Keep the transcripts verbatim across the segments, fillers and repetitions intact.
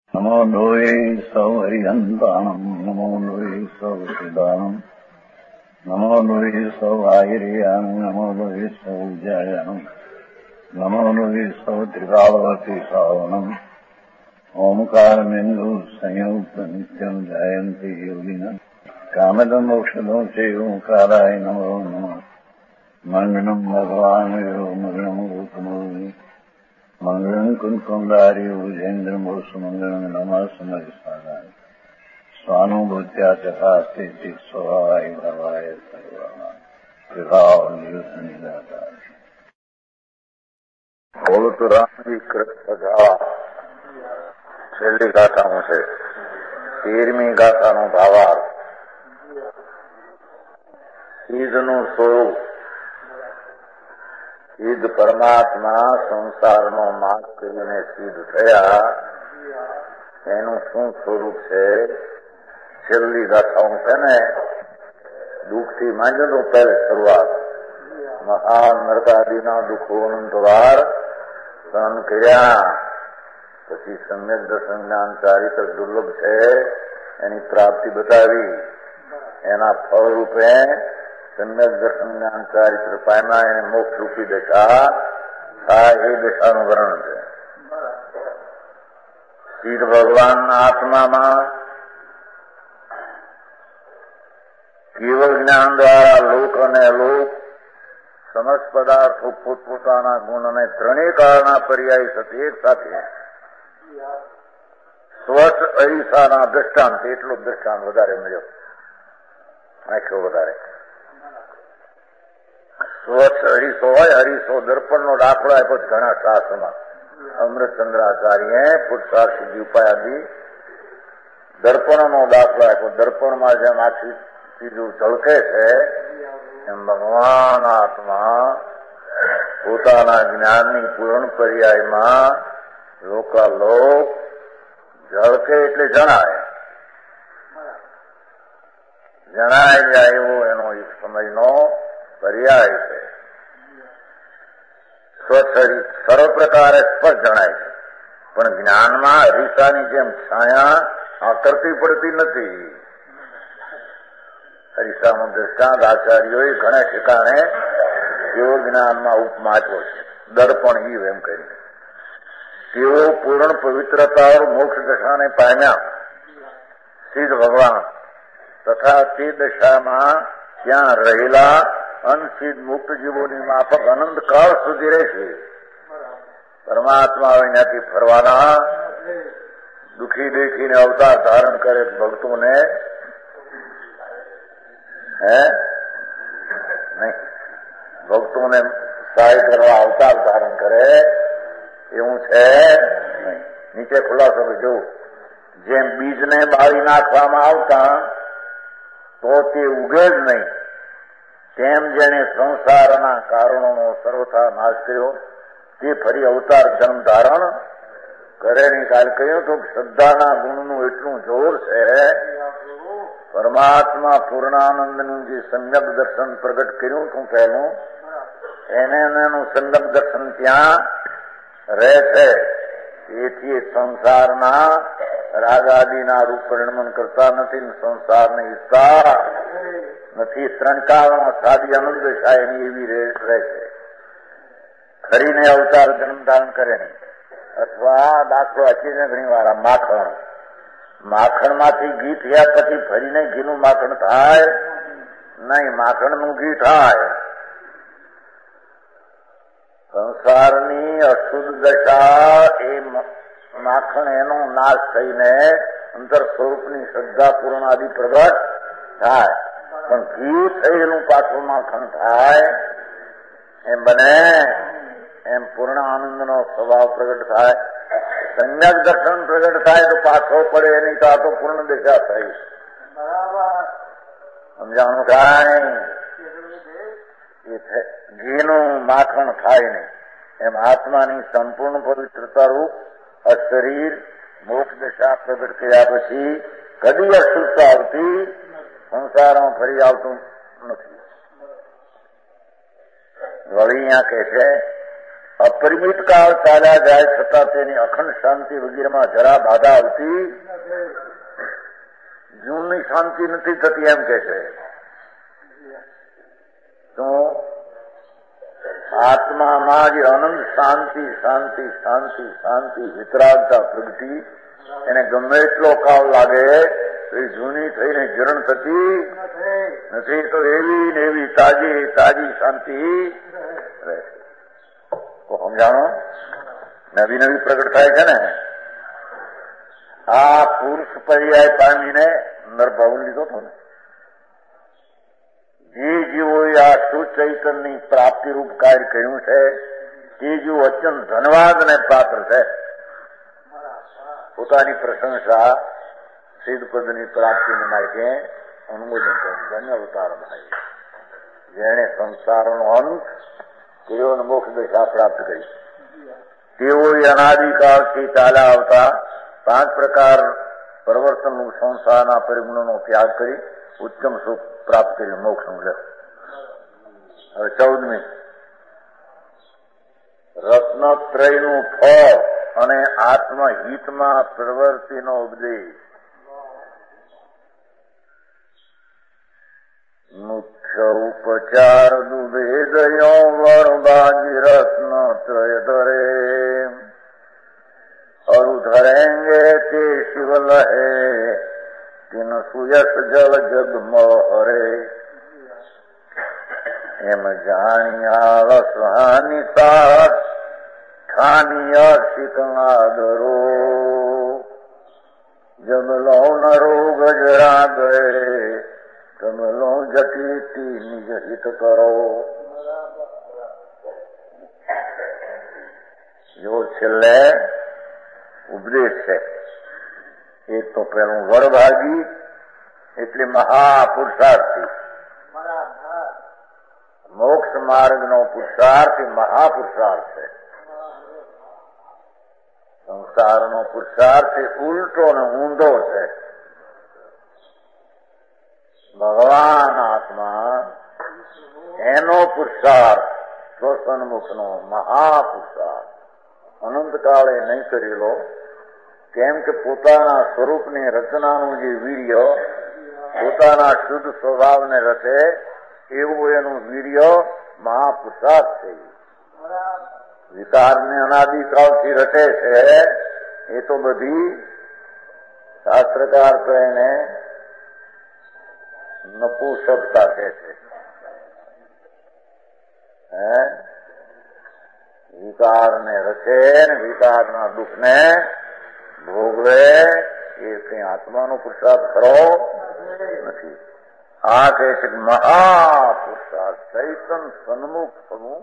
નમો લોહે સૌ હરિહંતાણમ નમો લોહે સૌ સિદાનમ નમો લોહે સૌ આયર્યામ નમો લોહે સૌ જયાનમ નમો લોહે સૌ ત્રિકાળવતી સાવનમ ઓમકારમેન્દુ સંયુક્ત નિત્યમ જયંતિ યોગિના કામદમ મોક્ષદો છે ઓંકારાય નમો નમઃ મંગલમ ભગવાન મંગલમ રૂપમોહિ મંગલમ કુંકુમધારી ભુજેન્દ્ર મોક્ષ મંગલમ નમઃ સમયસારાય સ્વાનુભૂત્યા ચકાસ્તે સ્વભાવાય ભવાય સર્વના વિભાવ નિયુત નિદાતા બોલો તો રામજી કૃષ્ણ ગાવા છેલ્લી ગાથાનું છે તેરમી ગાથાનો ભાવાર્થ સિદ્ધનું સ્વરૂપ સિદ્ધ પરમાત્મા સંસારનો નાશ કરીને સિદ્ધ થયા એનું શું સ્વરૂપ છે છેલ્લી ગાથાઓ છે ને દુઃખથી માંડ્યો પહેલી શરૂઆત મહાન નરકાદિના દુઃખો અનંતવાર સહન કર્યા પછી સમ્યક દર્શન જ્ઞાન ચારિત્ર દુર્લભ છે એની પ્રાપ્તિ બતાવી એના ફળ રૂપે સમ્યક દર્શન જ્ઞાન ચારિત્ર પામ્યા એને મોક્ષ રૂપી દશા થાય એ દશાનું વર્ણન છે. સિદ્ધ ભગવાનના આત્મામાં કેવળ જ્ઞાન દ્વારા લોક અને અલોક સમસ્ત પદાર્થો પોતપોતાના ગુણ અને ત્રણેય કાળના પર્યાય સાથે એક સાથે સ્વચ્છ અરીસાના દ્રષ્ટાંત એટલો દ્રષ્ટાંત વધારે મળ્યો નાખ્યો વધારે સ્વચ્છ હરીસો હોય હરીસો દર્પણનો દાખલો આપ્યો ઘણા શાસ્ત્રમાં અમૃતચંદ્રાચાર્ય પુરુષાર્થ સિદ્ધિ ઉપાયાદી દર્પણનો દાખલો આપ્યો દર્પણમાં જેમ આખી ચીજું ઝળકે છે એમ ભગવાન આત્મા પોતાના જ્ઞાનની પૂર્ણ પર્યાયમાં લોકાલોક ઝળકે એટલે જણાય જણાય જાય એવો એનો એક સમયનો પર્યાય છે. સ્વચ્છ સર્વ પ્રકારે સ્પષ્ટ જણાય છે પણ જ્ઞાનમાં હરીસાની જેમ છાયા આકર્તી પડતી નથી. હરીસાનું દ્રષ્ટાંત આચાર્યોએ ઘણા ઠેકાણે તેઓ જ્ઞાનમાં ઉપમા આપ્યો છે દર્પણ ઈવ એમ કરીને તેઓ પૂર્ણ પવિત્રતા મોક્ષ દશાને પામ્યા સિદ્ધ ભગવાન તથા તે દશામાં ત્યાં રહેલા અનસિદ્ધ મુક્ત જીવોની માફક અનંત કાળ સુધી રહેશે. પરમાત્મા અહીંયાથી ફરવાના દુઃખી દેખીને અવતાર ધારણ કરે ભક્તોને હે નહીં ભક્તોને સહાય કરવા અવતાર ધારણ કરે એવું છે નહીં. નીચે ખુલાસો જોવું જેમ બીજને બાળી નાખવામાં આવતા તો તે ઉગે જ નહીં તેમ જેને સંસારના કારણોનો સર્વથા નાશ કર્યો તે ફરી અવતાર જન્મ ધારણ કરે નહીં. કાલે કહ્યું તો શ્રદ્ધાના ગુણનું એટલું જોર છે પરમાત્મા પૂર્ણાનંદનું જે સમ્યક દર્શન પ્રગટ કર્યું હતું પહેલું એને એનું સમ્યક દર્શન ત્યાં રહે છે. તેથી સંસારના રાગાદિના રૂપ પરિણમન કરતા નથી સંસારની ઈચ્છા નથી ત્રણ કાળમાં સાદી અનંત દશા એની એવી રહે છે. ખરીને અવતાર જન્મ ધારણ કરે નહીં અથવા દાખલો આપીને ઘણી વાર માખણ માખણમાંથી ઘી થયા પછી ફરીને ઘીનું માખણ થાય નહીં માખણનું ઘી થાય. સંસારની અશુદ્ધ દશા એ માખણ એનો નાશ થઈને અંતર સ્વરૂપની શ્રદ્ધા પૂર્ણ આદિ પ્રગટ થાય પણ ઘી થયેલું પાછું માખણ થાય એમ બને એમ પૂર્ણ આનંદનો સ્વભાવ પ્રગટ થાય. સમ્યક દર્શન પ્રગટ થાય તો પાછો પડે નહીં તો આ તો પૂર્ણ દિશા થઈ સમજાણું કાંઈ ઘીનું માખણ થાય નહીં એમ આત્માની સંપૂર્ણ પવિત્રતા રૂપ અશરીર મોક્ષ દશા પ્રગટ કર્યા પછી કદી અશુદ્ધતા આવતી સંસારમાં ફરી આવતું નથી. વળી અહીંયા કહે છે અપરિમિત કાળ ચાલ્યા જાય છતાં તેની અખંડ શાંતિ વગેરેમાં જરા બાધા આવતી જૂની શાંતિ નથી થતી એમ કે છે. તો આત્મામાં જે અનંત શાંતિ શાંતિ શાંતિ શાંતિ વિતરાગતા પ્રગતિ એને ગમે એટલો કાળ લાગે એ જૂની થઈને જીર્ણ થતી નથી. તો એવી ને એવી તાજી તાજી શાંતિ રહે. તો સમજાણો નવી નવી પ્રગટ થાય છે ને. આ પુરુષ પર્યાય પામીને નરભાવ લીધો હતો ને. જે જીવોએ આ સુચૈતનની પ્રાપ્તિ રૂપ કાર્ય કર્યું છે તે જીવો અત્યંત ધનવાદને પાત્ર છે. પોતાની પ્રશંસા સિદ્ધપદની પ્રાપ્તિને માટે અનુમોદન કર્યું. ધન્ય અવતાર ભાઈ જેણે સંસારનો અંત તેઓને મોક્ષ દશા પ્રાપ્ત કરી. તેઓએ અનાદિકાળથી ચાલ્યા આવતા પાંચ પ્રકાર પરિવર્તનનું સંસારના પરિગુણોનો ત્યાગ કરી ઉત્તમ સુખ પ્રાપ્ત કર્યું મોક્ષનું લે. હવે ચૌદમી રત્નત્રયનું ફળ અને આત્મહિતમાં પ્રવૃત્તિનો ઉપદેશ. મુખ્ય ઉપચાર દુભેદયો વરબાજી રત્ન ત્રય ધરે અરુ ધરેંગે તે શિવ લહે તિન સુયસ જલ જગમ હરે. એમ જાણી આળસ હાનિ સાત ખાની શીતનાદરો જમલો ન રોગ જરા ગયે તમલો જટીતી નિજ હિત કરો. જો છેલ્લે ઉપદેશ છે. એક તો પેલું વરભાગી એટલે મહાપુરુષાર્થી મોક્ષ માર્ગનો પુરુષાર્થ એ મહાપુરુષાર્થ છે. સંસારનો પુરુષાર્થ એ ઉલટો ને ઊંધો છે. ભગવાન આત્મા એનો પુરુષાર્થ સ્વસન્મુખનો મહાપુરુષાર્થ અનંતકાળે નહીં કરેલો. કેમ કે પોતાના સ્વરૂપની રચનાનું જે વીર્ય પોતાના શુદ્ધ સ્વભાવને રચે એવું એનું વીર્ય મહાપુરુષાર્થ છે. વિકારને અનાદિકાળથી રચે છે એ તો બધી શાસ્ત્રકાર તો એને નપુંસકતા કહે છે. હે વિકારને રચે ને વિકારના દુઃખને ભોગવે એ કઈ આત્માનો પુરુષાર્થ ખરો નથી. આ કહે છે મહાપુરુષાર્થ ચૈતન સન્મુખ થવું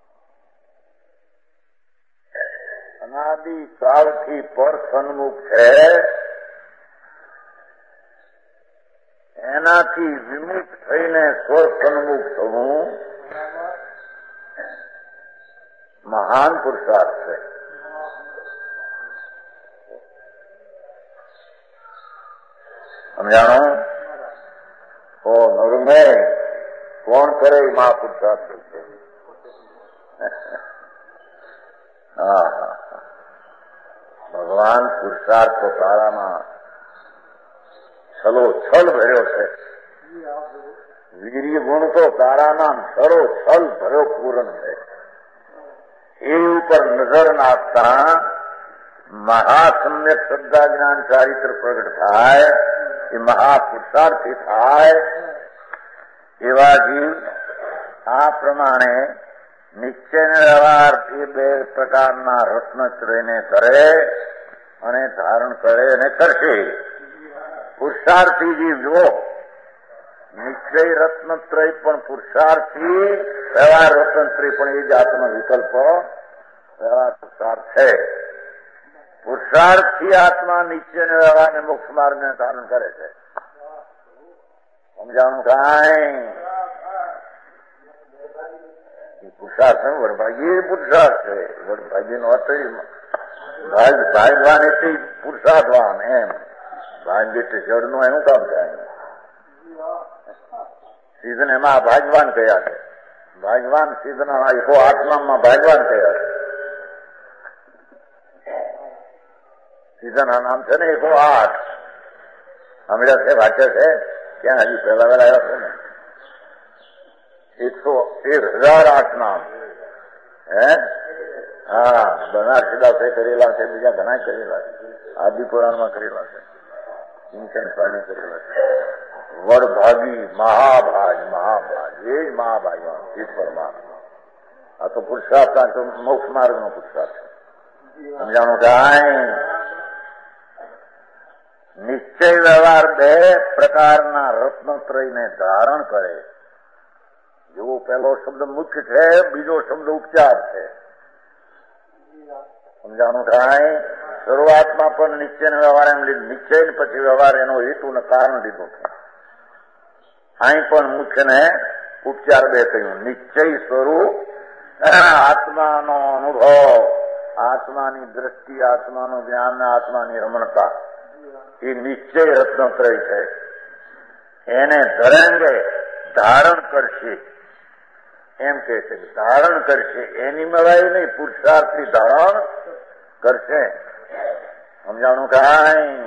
અનાદિ કાળથી પર સન્મુખ છે એનાથી વિમુખ થઈને સ્વ સન્મુખ થવું મહાન પુરુષાર્થ છે. સમજાણો? ઓ નરુમે કોણ કરે એ મહાપુરુષાર્થ છે. હા હા ભગવાન પુરુષાર્થ તો તારામાં છલો છલ ભર્યો છે. વીર્ય ગુણ તો તારાના છલો છલ ભર્યો પૂર્ણ છે. એ ઉપર નજર નાખતા મહાસમ્યક શ્રદ્ધા જ્ઞાન ચારિત્ર પ્રગટ થાય એ મહાપુરુષાર્થી થાય. એવા જીવ આ પ્રમાણે નિશ્ચય વ્યવહારથી બે પ્રકારના રત્નત્રયને કરે અને ધારણ કરે અને કરશે. પુરુષાર્થી જીવ જુઓ નિશ્ચય રત્નત્રય પણ પુરુષાર્થી વ્યવહાર રત્નત્રય પણ એ જાતનો વિકલ્પ વ્યવહાર પુરુષાર્થ છે. પુરુષાર્થથી આત્મા નિશ્ચય વ્યવહારને મોક્ષ માર્ગને ધારણ કરે છે. સમજાણું કાંઈ? પુરુષાર્થ વડભાગી પુરુષાર્થ છે. વડભાગી નો અર્થ ભાગવાન એટલે પુરુષાર્થવાન એમ. ભાગ એટલે જળ નું એનું કામ થાય. સિદ્ધ એમાં ભાગવાન કયા છે. ભાગવાન સિદ્ધના એકો આત્મામાં ભાગવાન કયા છે. સીઝનના નામ છે ને એકસો આઠ સાંભળ્યા છે, વાંચે છે ક્યાં હજી પહેલા વહેલા આવ્યા છે ને એકસો એક હજાર આઠ નામ હે હા બનારસીદાસે કરેલા છે, બીજા ઘણા કરેલા છે, આદિ પુરાણમાં કરેલા છે, ચિંતન સ્વામી કરેલા છે, વડભાગી મહાભાજ મહાભાજ એ જ મહાભાગમાં એ પરમાત્મા. આ તો પુરુષાર્થ તો મોક્ષ માર્ગ નો પુરુષાર્થ છે. સમજાણું કાંઈ નિશ્ચય વ્યવહાર બે પ્રકારના રત્નત્રયને ધારણ કરે. જેવો પહેલો શબ્દ મુખ્ય છે, બીજો શબ્દ ઉપચાર છે. સમજાણું કાંઈ શરૂઆતમાં પણ નિશ્ચય વ્યવહાર એમ લીધું, નિશ્ચય પછી વ્યવહાર એનો હેતુ ને કારણ લીધું છે. અહીં પણ મુખ્ય ને ઉપચાર બે કહ્યું. નિશ્ચય સ્વરૂપ આત્માનો અનુભવ, આત્માની દ્રષ્ટિ, આત્માનું જ્ઞાન, આત્માની રમણતા એ નિશ્ચય રત્નત્રય છે. એને ધરેંગે ધારણ કરશે એમ કે છે, ધારણ કરશે એની મળાય નહીં, પુરુષાર્થથી ધારણ કરશે. સમજાણું કાંઈ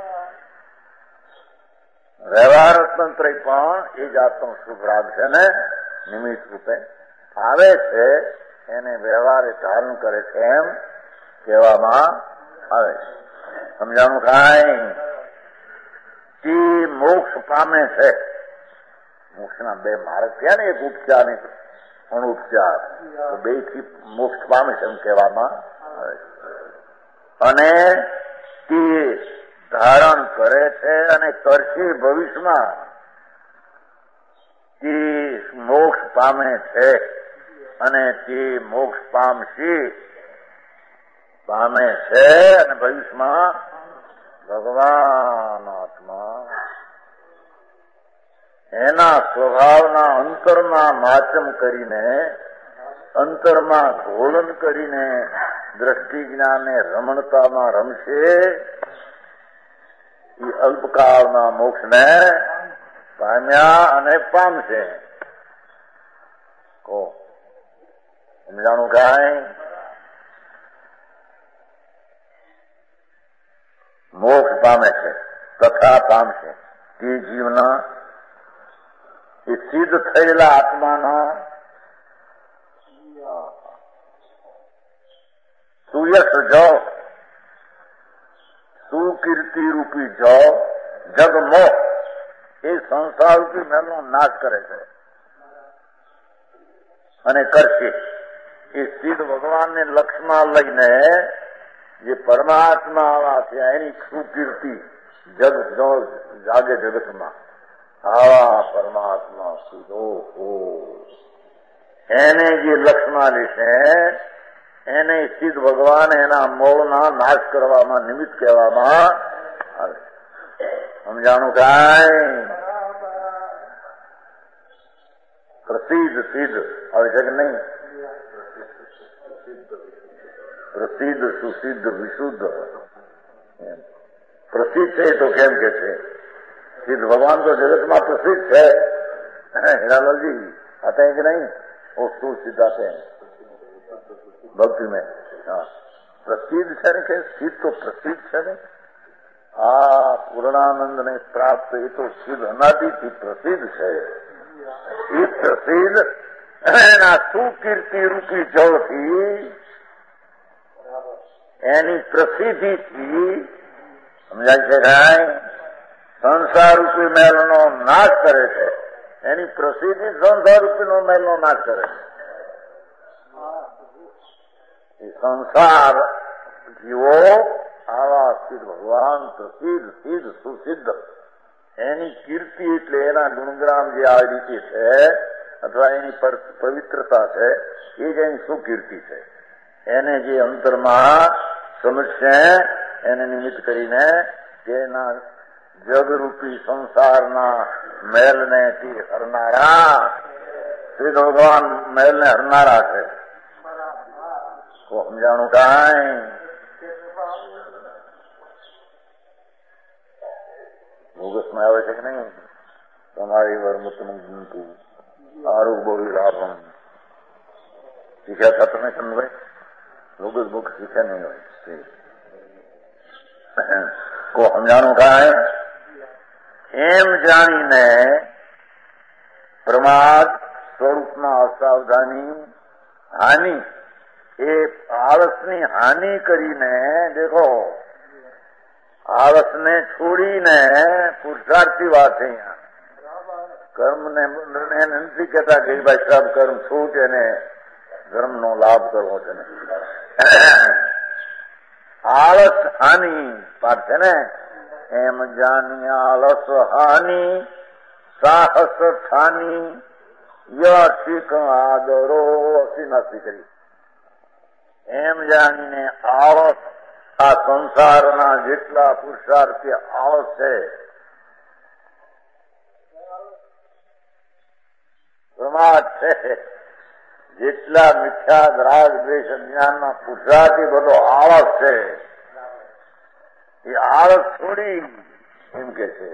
વ્યવહાર રત્નત્રય પણ એ જાતનો શુભ રાગ છે ને નિમિત્ત રૂપે આવે છે, એને વ્યવહારે ધારણ કરે છે એમ કહેવામાં આવે છે. સમજાણું કાંઈ તે મોક્ષ પામે છે. મોક્ષના બે માર્ગ થયા ને, એક ઉપચાર ને અણુપચાર, તો બે થી મોક્ષ પામે છે એમ કહેવામાં આવે છે. અને તે ધારણ કરે છે અને કરશે ભવિષ્યમાં. તે મોક્ષ પામે છે અને તે મોક્ષ પામશે પામે છે અને ભવિષ્યમાં ભગવાન આત્મા એના સ્વભાવના અંતરમાં માચમ કરીને, અંતરમાં ઘોલન કરીને દ્રષ્ટિ જ્ઞાને રમણતામાં રમશે. એ અલ્પકાળના મોક્ષને પામ્યા અને પામશે. કો સમજાણું કાંઈ મોક્ષ પામે છે તથા પામશે તે જીવના એ સિદ્ધ થયેલા આત્માના સુયશ જો સુકીર્તિ રૂપી જો જગમો એ સંસાર રૂપી મેલનો નાશ કરે છે અને કરશે. એ સિદ્ધ ભગવાનને લક્ષ્યમાં લઈને જે પરમાત્મા આવા છે એની સુકીર્તિ જગ જાગે જગતમાં. આવા પરમાત્મા સીધો હો એને જે લક્ષ્યમાં લેશે એને સિદ્ધ ભગવાન એના મોહના નાશ કરવામાં નિમિત્ત કહેવામાં આવે. સમજાણું કાંઈ પ્રસિદ્ધ સિદ્ધ આવે છે કે નહીં? પ્રસિદ્ધ સુસિદ્ધ વિશુદ્ધ પ્રસિદ્ધ છે તો કેમ કે છે સિદ્ધ ભગવાન તો જગતમાં પ્રસિદ્ધ છે. हीरालालजी आते हैं कि नहीं? वो स्थूल सिद्ध आते हैं भक्ति में. हाँ प्रसिद्ध है ने के सिद्ध तो प्रसिद्ध है ने. आ पूर्णानंद ने प्राप्त ये तो सिद्ध अनादि थी प्रसिद्ध है. ये प्रसिद्ध एना सुकीर्ति रूपी जળથી એની પ્રસિદ્ધિથી સમજાય છે કાંઈ સંસાર રૂપી મહેલનો નાશ કરે છે. એની પ્રસિદ્ધિ સંસાર રૂપીનો મહેલનો નાશ કરે છે. એ સંસાર જીવો આવા સિદ્ધ ભગવાન પ્રસિદ્ધ સિદ્ધ સુસિદ્ધ એની કીર્તિ એટલે એના ગુણગ્રામ જે આ રીતે છે અથવા એની પવિત્રતા છે એ જ એની સુકીર્તિ છે. એને જે અંતરમાં સમજશે એને નિમિત્ત કરીને તેના જગરૂપી સંસારના મહેલને હરનારા શ્રી ભગવાન મહેલને હરનારા છે. તો સમજાણું કાંઈ ભોગસમાં આવે છે કે નહીં? તમારી વર્મુતનું ગુંતું આરોગ બોલી લાભમ શીખ્યા હતા તમે સમજાય? ભોગસ ભોગ શીખ્યા નહીં હોય. કો સમજાણું કાંઈ? એમ જાણીને પ્રમાદ સ્વરૂપમાં અસાવધાની હાનિ, એ આળસની હાનિ કરીને, દેખો આળસને છોડીને પુરુષાર્થી વાત છે અહીંયા. કર્મને નથી કહેતા કે ભાઈ સબ કર્મ છૂટ એને ધર્મનો લાભ કરવો છે ને. આળસ હાનિ પાઠ છે ને, એમ જાની આળસ હાનિ સાહસ થાની યશિક આદરો અસીનાસી કરી. એમ જાણીને આળસ, આ સંસારના જેટલા પુરુષાર્થી આળસ છે, પ્રમાદ છે, જેટલા મિથ્યા રાગ દ્વેષ જ્ઞાનના પુરુષાર્થી બધો આળસ છે, એ આળસ છોડી એમ કે છે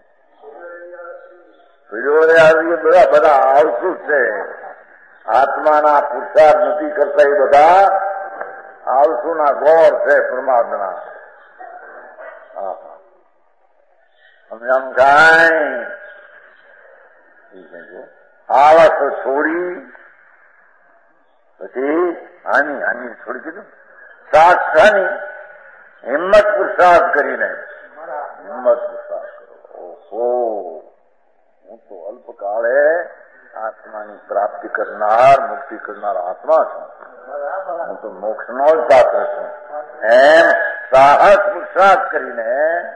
બધા બધા આળસુ છે. આત્માના પુરુષાર્થ નથી કરતા એ બધા આળસુના ગોર છે પ્રમાદના. સમજાણું કાંઈ? આળસ છોડી પછી હાની હાની છોડી કીધું. સાક્ષાની હિંમત પુરુષાર્થ કરીને, હિંમત પુરુષાર્થ કરો. ઓહો, હું તો અલ્પકાળે આત્માની પ્રાપ્તિ કરનાર, મુક્તિ કરનાર આત્મા છું, હું તો મોક્ષનો જ પાત્ર છું. એમ સાહસ પુરુષાર્થ કરીને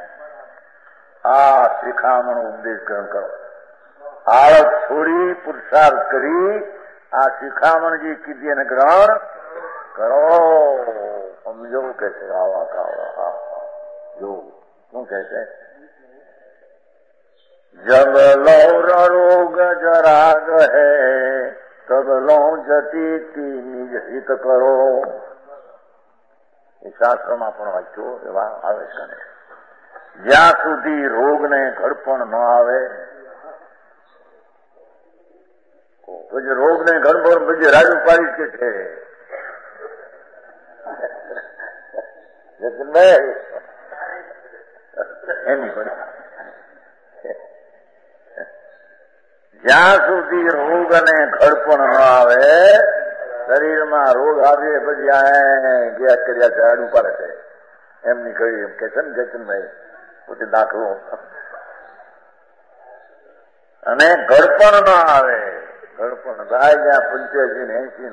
આ શિખામણ ઉપદેશ ગ્રહણ કરો. આળસ છોડી પુરુષાર્થ કરી આ શિખામણ જે કીધી એને ગ્રહણ કરો. સમજો કે છે આવા કાવા જો શું કે છે? જબ લો રોગ જરાગ હૈ તબ લો જતી નિજ હિત કરો. એ શાસ્ત્રમાં પણ વાંચ્યો એવા આવે છે. જ્યાં સુધી રોગને ઘડપણ ન આવે, પછી રોગને ઘડપણ પછી રાજુ પાડી કે છે એની પડી. જ્યાં સુધી રોગ અને ઘડપણ ન આવે, શરીરમાં રોગ આવે પછી ગયા કર્યા છે આડું પાડે છે એમની કહ્યું એમ કે છે ને જચનભાઈ પોતે દાખલો. અને ઘડપણ ન આવે, ઘડપણ થાય જ્યાં પંચ્યાસી ને એસી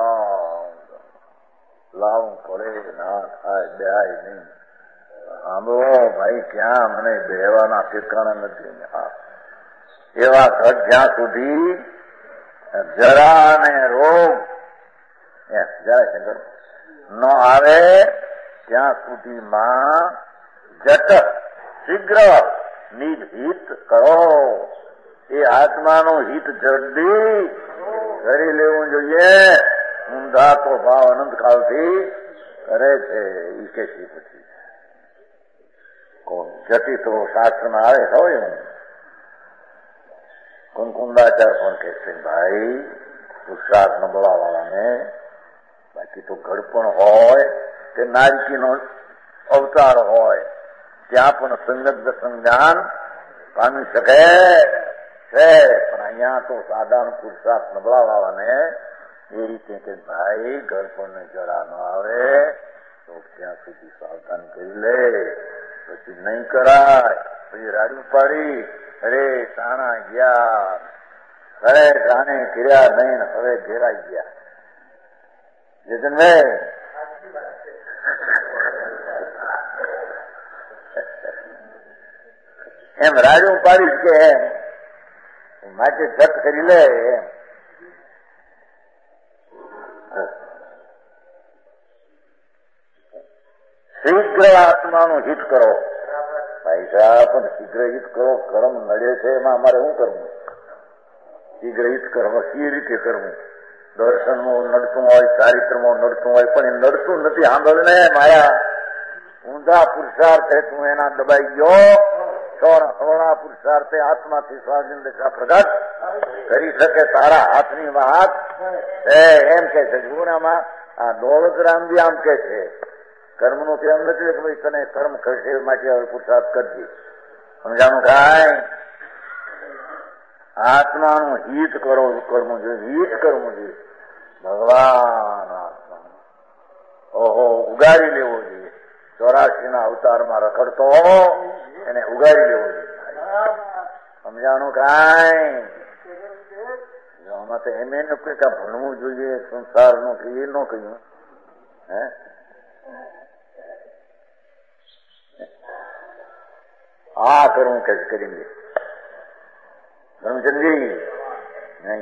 લાવું પડે ના થાય બેહાય નહીં. સાંભળો ભાઈ, ક્યાં મને બેહવાના ઠેકાણા નથી. એવા ઘટ જ્યાં સુધી જરા અને રોગ જરા ન આવે ત્યાં સુધીમાં જટ શીઘ્ર નિજ હિત કરો. એ આત્માનું હિત જલ્દી કરી લેવું જોઈએ. ઊંધા તો ભાવ અનંત કાળથી કરે છે એ કે છે. પછી કોણ જટી તો શાસ્ત્રમાં આવે હોય ને, કુંકુંદાચાર પણ કે છે ભાઈ પુરુષાર્થ નબળા વાળાને, બાકી તો ઘડપણ હોય કે નારકીનો અવતાર હોય ત્યાં પણ સંગત દર્શન જ્ઞાન પામી શકે છે. પણ અહીંયા તો સાધારણ પુરુષાર્થ નબળા વાળાને એ રીતે કે ભાઈ ઘડપણને જરા ન આવે તો ત્યાં સુધી સાવધાન કરી લે, પછી નહીં કરાય, પછી રાડું પાડી અરે સાણા ગયા, અરે જાણે કર્યા નહીં, હવે ઘેરાઈ ગયા. જતનભાઈ એમ રાડું પાડીશ કે એમ માટે જત કરી લે. એમ શીઘ્ર આત્માનું હિત કરો. ભાઈ સાહેબ પણ શીઘ્ર હિત કરો. કર્મ નડે છે એમાં અમારે શું કરવું? શીઘ્ર હિત કરવું સી રીતે કરવું? દર્શનમાં નડતું હોય, ચારિત્રમાં નડતું હોય, પણ એ નડતું નથી. સાંભળ ને માયા, ઊંધા પુરુષાર્થે તું એના દબાઈ ગયો. સોળા પુરુષાર્થે આત્માથી સ્વાધીન દશા પ્રગટ કરી શકે તારા હાથની વાત છે એમ કે છે. ગુનામાં આ દોલતરામજી આમ કે છે કર્મનો કેમ નથી કે ભાઈ તને કર્મ કરશે એ માટે હવે પુરુષાર્થ કરજે. સમજાણું કાંઈ? આત્માનું હિત કરો કરવું જોઈએ, હિત કરવું જોઈએ. ભગવાન આત્મા ઓહો ઉગારી લેવો જોઈએ. ચોરાસી ના અવતારમાં રખડતો એને ઉગારી લેવો જોઈએ. સમજાણું કાંઈ? આમાં તો એમ એને કઈ ભણવું જોઈએ સંસારનું કે એ ન કહ્યું. હે આ કરવું કે કરીને ધર્મચંદ્રી નહીં.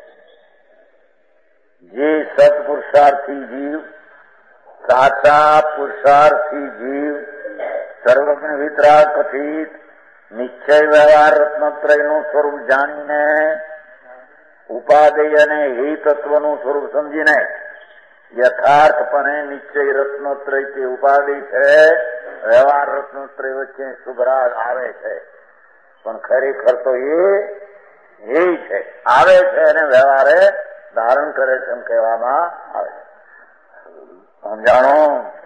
જે સત્પુરુષાર્થી જીવ, સાચા પુરુષાર્થી જીવ સર્વજ્ઞ વિતરાગ કથિત નિશ્ચય વ્યવહાર રત્નત્રયનું સ્વરૂપ જાણીને ઉપાદેય અને હે તત્વનું સ્વરૂપ સમજીને યથાર્થપણે નિશ્ચય રત્નોત્રય તે ઉપાધિ છે, વ્યવહાર રત્નોત્રય વચ્ચે શુભરાગ આવે છે. પણ ખરેખર તો એ એ છે, આવે છે અને વ્યવહારે ધારણ કરે છે એમ કહેવામાં આવે છે. સમજાણો?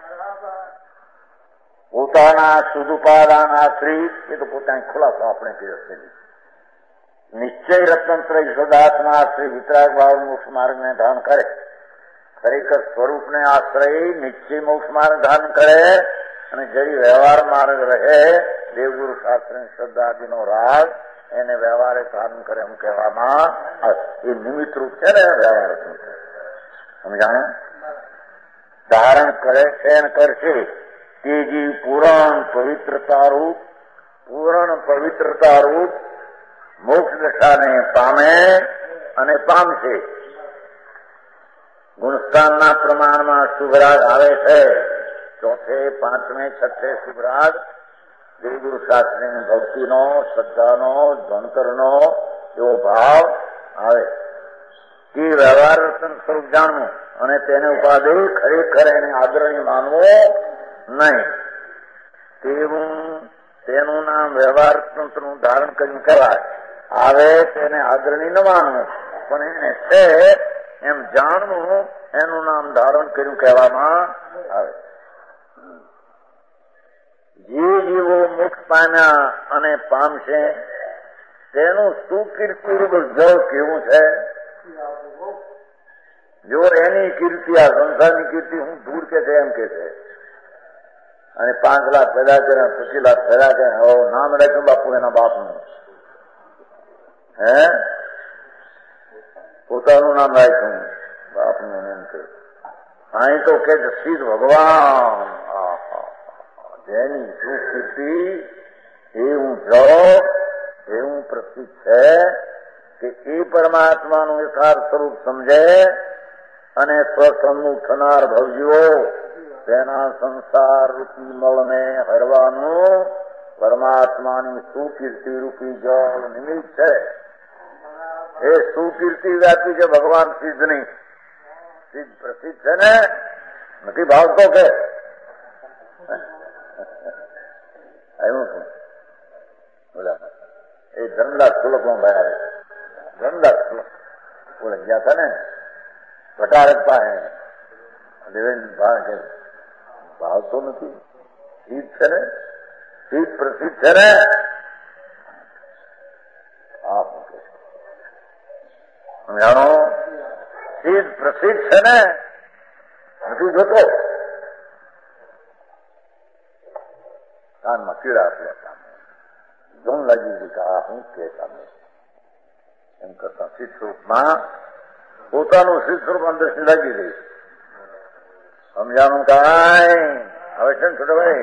પોતાના શુદ્ધ ઉપાદાન આશ્રિત એ તો પોતાની ખુલાસો આપણે કર્યો છે. નિશ્ચય રત્નત્રય સદાત્મા આશ્રય વિતરાગ ભાવ મોક્ષ માર્ગને ધારણ કરે. ખરેખર સ્વરૂપને આશ્રય નિશ્ચય મોક્ષ માર્ગ ધારણ કરે અને જરી વ્યવહાર માર્ગ રહે દેવગુરુ શાસ્ત્ર શ્રદ્ધાદિનો રાગ એને વ્યવહારે ધારણ કરે એમ કહેવામાં આવે. એ નિમિત્ત રૂપ છે ને વ્યવહાર. સમજાણું? ધારણ કરે છે અને કરશે તેજી પૂરણ પવિત્રતા રૂપ પૂરણ પવિત્રતા રૂપ મોક્ષ દશાને પામે અને પામશે. ગુણસ્થાનના પ્રમાણમાં શુભરાગ આવે છે. ચોથે પાંચમે છઠ્ઠે શુભરાગ દેવગુરુ શાસ્ત્રીની ભક્તિનો શ્રદ્ધાનો ધનકરનો એવો ભાવ આવે. તે વ્યવહાર રતન સ્વરૂપ જાણવું અને તેને ઉપાધિ ખરેખર એને આદરણીય માનવું નહીં. તેવું તેનું નામ વ્યવહાર તંત્રનું ધારણ કરીને કહેવાય. આવે તેને આદરણીય ન માનવું પણ એને છે એમ જાણવું એનું નામ ધારણ કર્યું કહેવામાં આવે. જે જીવો મોક્ષ પામ્યા અને પામશે તેનું સુકીર્તિરૂપ જળ કેવું છે. જો એની કીર્તિ આ સંસારની કીર્તિ હું દૂર કે છે એમ કે છે અને પાંચ લાખ પેદા કર્યા પચીસ લાખ પેદા કર્યા હવે નામ રાખ્યું બાપુ એના બાપનું. હે પોતાનું નામ રાખ્યું બાપનું એમ કે અહીં તો કે સિદ્ધ ભગવાન જેની શું કીર્તિ એવું જળ એવું પ્રસિદ્ધ છે કે એ પરમાત્માનું યથાર્થ સ્વરૂપ સમજે અને સ્વસન્મુખ થનાર ભવજીઓ તેના સંસાર રૂપી મળને હરવાનું પરમાત્માની સુકીર્તિ રૂપી જળ નિમિત્ત છે. એ સુકીર્તિ વ્યાપી છે ભગવાન સિદ્ધ ની. સિદ્ધ પ્રસિદ્ધ છે ને નથી ભાવતો કે આવ્યું છું બોલા એ ધનદાસ સુલભમાં ભયા ધનદાસ સુલભ બોલે ગયા હતા ને ભટારક પાસે દેવેન્દ્ર ભાવ કે ભાવતો નથી. સિદ્ધ છે ને સિદ્ધ પ્રસિદ્ધ છે ને જાણો સિદ્ધ પ્રસિદ્ધ છે ને નથી જોતો. કાનમાં કીડા આપેલા ધૂમ લાગી ગઈ કે આ હું કહેતા એમ કરતા સિદ્ધ સ્વરૂપમાં પોતાનું સિદ્ધ સ્વરૂપ અંદરથી લાગી ગઈ. સમજાણું કાંઈ? હવે છે ને છોટો ભાઈ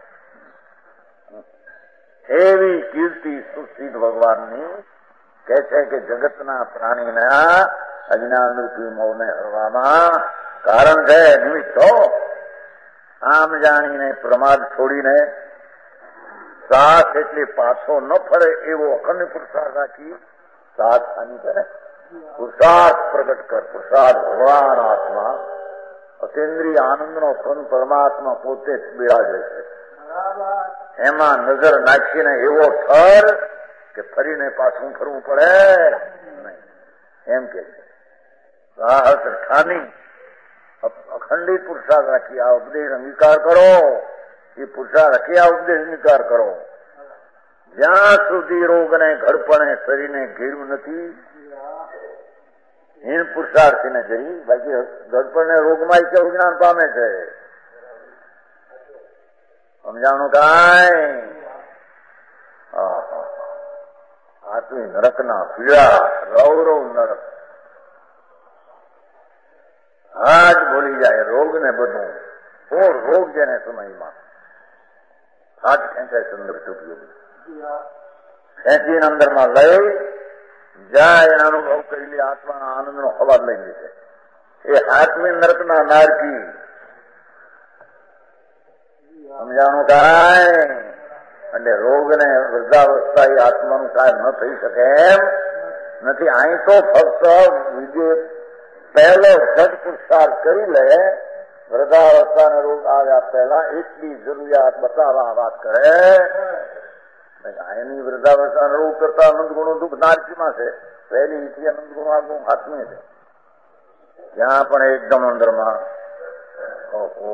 એવી કીર્તિ સુસિદ્ધ ભગવાનની કે છે કે જગતના પ્રાણીના અજ્ઞાન રૂપી મોહને હરવામાં કારણ છે નિમિત્તો. આમ જાણીને પ્રમાદ છોડીને સાથ એટલે પાછો ન ફરે એવો અખંડ પુરુષાર્થ રાખી સાથ હાની કરે પુરુષાર્થ પ્રગટ કર. પુરુષાર્થ ભગવાન આત્મા અતેન્દ્રિય આનંદનો ફન પરમાત્મા પોતે જ બિરાજે છે. એમાં નજર નાખીને એવો ઠર કે ફરીને પાછું ફરવું પડે નહીં એમ કે સાહસ ઠાની અખંડિત પુરુષાર્થ રાખી આ ઉપદેશ અંગીકાર કરો. એ પુરુષાર્થ રાખી આ ઉપદેશ અંગીકાર કરો. જ્યાં સુધી રોગને ઘડપણે શરીરને ઘેર્યું નથી હીન પુરુષાર્થીને કરી. બાકી ઘડપણને રોગમાં કેવું જ્ઞાન પામે છે. સમજાણું કાંઈ? આ તો નરકના પીડા રૌરવ નરક. હા જ ભૂલી જાય રોગ ને બધું. ઓ રોગ જેને સમયમાં હાથ ખેંચાય સંદર્ભ ઉપયોગી ખેંચીને અંદરમાં લઈ જાય એના અનુભવ કરી લે. આત્માના આનંદનો અવાજ લઈ લે છે. એ હાથમી નરકના નારકી. સમજાણું કાંઈ? એટલે રોગને વૃદ્ધાવસ્થા એ આત્માનું કાર્ય ન થઈ શકે એમ નથી. અહીં તો ફક્ત વિજય પહેલો જજ પુરુષાર્થ કરી લે. વૃદ્ધાવસ્થાને રોગ આવ્યા પહેલા એટલી જરૂરિયાત બતાવવા વાત કરે. એની વૃદ્ધાવસ્થાનો રોગ કરતા અનંત ગુણો દુઃખ નારકીમાં છે. પહેલી ઈથી અનંત ગુણો આ ગુણ હાથમે છે. ત્યાં પણ એકદમ અંદરમાં ઓહો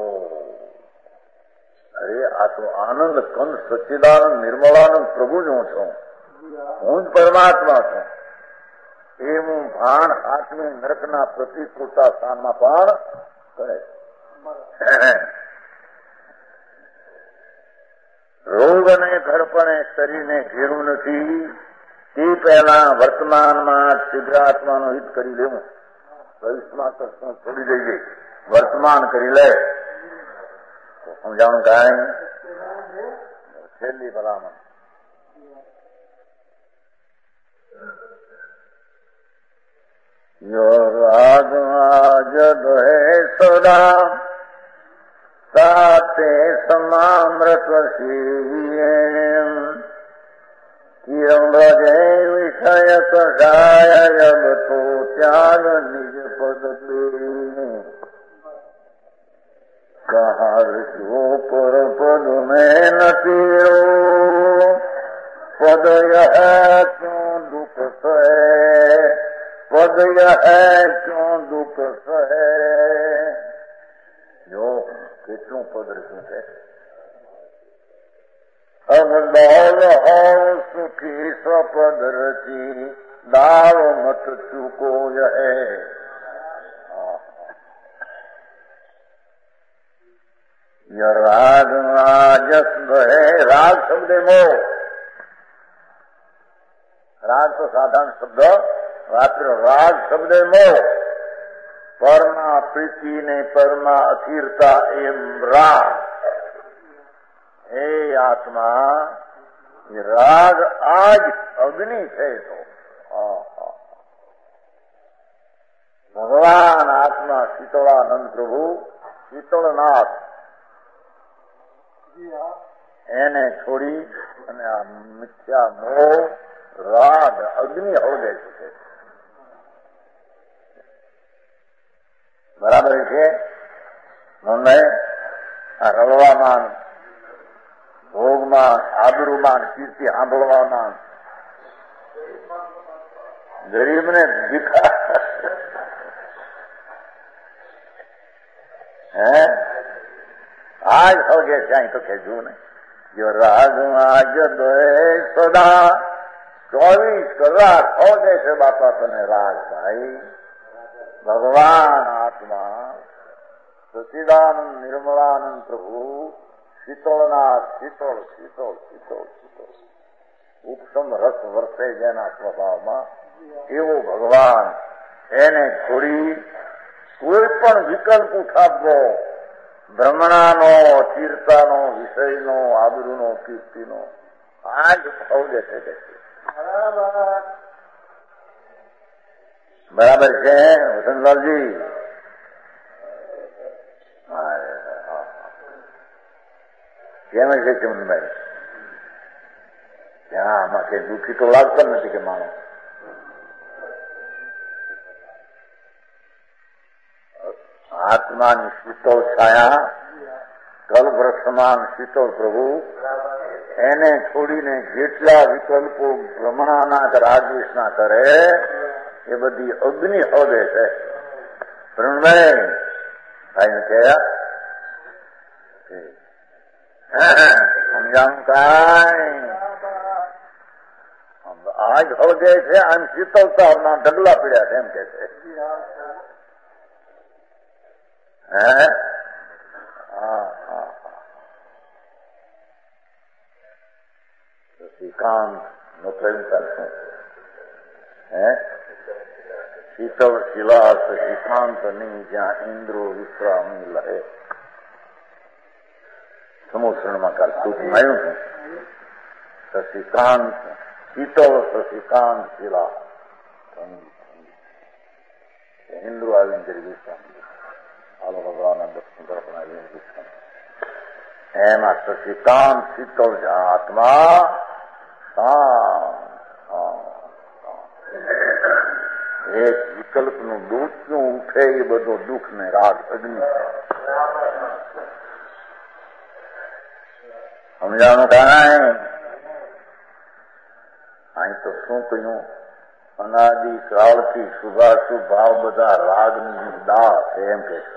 અરે આ તો આનંદ કંદ સચ્ચિદાનંદ નિર્મળાનંદ પ્રભુ જ હું છું. હું જ પરમાત્મા છું. એ હું ભાણ હાથમી નરકના પ્રતિકૂળતા સ્થાનમાં પણ કરે. રોગ અને ઘડપણે શરીરને ઘેરું નથી. તે પહેલા વર્તમાનમાં શીઘ્રાત્માનો હિત કરી લેવું. ભવિષ્યમાં કૃષ્ણ છોડી દઈએ. વર્તમાન કરી લે. સમજાણું કાંઈ? છેલ્લી ભલામણ જો રાજ દોહે સદા સાતે સમામૃત શિવીએ કિરંભજે વિષય કષાય જબ તો ત્યાગ નિજ પદ દે કહા ऋषियो पर पद में न तेरो पद यह क्यों दुख सहे पद यह क्यों दुख सहे. જો કેટલું પદ રચ્યું છે. અબ દાવ હોવ સુખી સ્વપદ રચી દાવ મત ચૂકો યહે. રાગ રાજસ હે. રાગ શબ્દ મોહ. રાગ તો સાધારણ શબ્દ રાત્રે. રાગ શબ્દ મોહ. પરમાં પ્રીતિ ને પરમાં અસ્થિરતા એમ રાગ. હે આત્મા એ રાગ આજ અગ્નિ છે. તો ભગવાન આત્મા શીતળાનંદ પ્રભુ શીતળનાથ એને છોડી અને આ મિથ્યા મોહ રાગ અગ્નિ હોદે છે. બરાબર છે. મને આ રળવામાં ભોગમાં આબરૂમાં કીર્તિ સાંભળવામાં ગરીબને ભીખા હે આજ હોગે છે. અહીં તો કહેજું ને જો રાગ આજ દોહે સદા ચોવીસ કલાક હોગે છે બાપા તને રાગ ભાઈ. ભગવાન આત્મા સચિદાનંદ નિર્મળાનંદ પ્રભુ શીતળનાથ શીતળ શીતળ શીતળ શીતળ ઉપસમ રસ વર્ષે જેના સ્વભાવમાં એવો ભગવાન એને છોડી કોઈ પણ વિકલ્પ ઉઠાવવો ભ્રમણાનો ચિરતાનો વિષયનો આબરૂનો કીર્તિનો આ જ સૌદે છે. બરાબર છે વસંતલાલજી? કેમ છે ચમનભાઈ? ત્યાં આમાં કઈ દુઃખી તો લાગતા નથી કે માણસ આત્માની શીતળ છાયા કલવૃક્ષમાન શીતળ પ્રભુ એને છોડીને જેટલા વિકલ્પો ભ્રમણાના કે રાજવેશના કરે એ બધી અગ્નિ હોદે છે. પ્રણય ભાઈને કહેયા સમજાણું કાંઈ આજ હળગે છે આમ શીતળતાના ઢગલા પીડ્યા છે એમ કે છે હે હા હા શ્રીકાંત નો પ્રેમ કરશે હે શીતળ શિલાસ શ્રીકાંત ની જ્યાં ઇન્દ્રો વિશ્રામી લહે સમુદ્રમાં કાલ સૂચમાં આવ્યું છે શશિકાંત શીતળ શશિકાંત શિલા ઇન્દ્રો આવીને કરી વિશ્રામ હાલો ભગવાનના દર્શન તરફના વિશ્રામ એમાં શશિકાંત શીતળ જ્યાં આત્મા એક વિકલ્પનું દૂધ ક્યું ઉઠે એ બધો દુઃખ ને રાગ અગ્નિ સમજાણું કાંઈ અહીં તો શું કહ્યું અનાદિ કાળથી શુભાશુભ ભાવ બધા રાગની દાળ છે એમ કે છે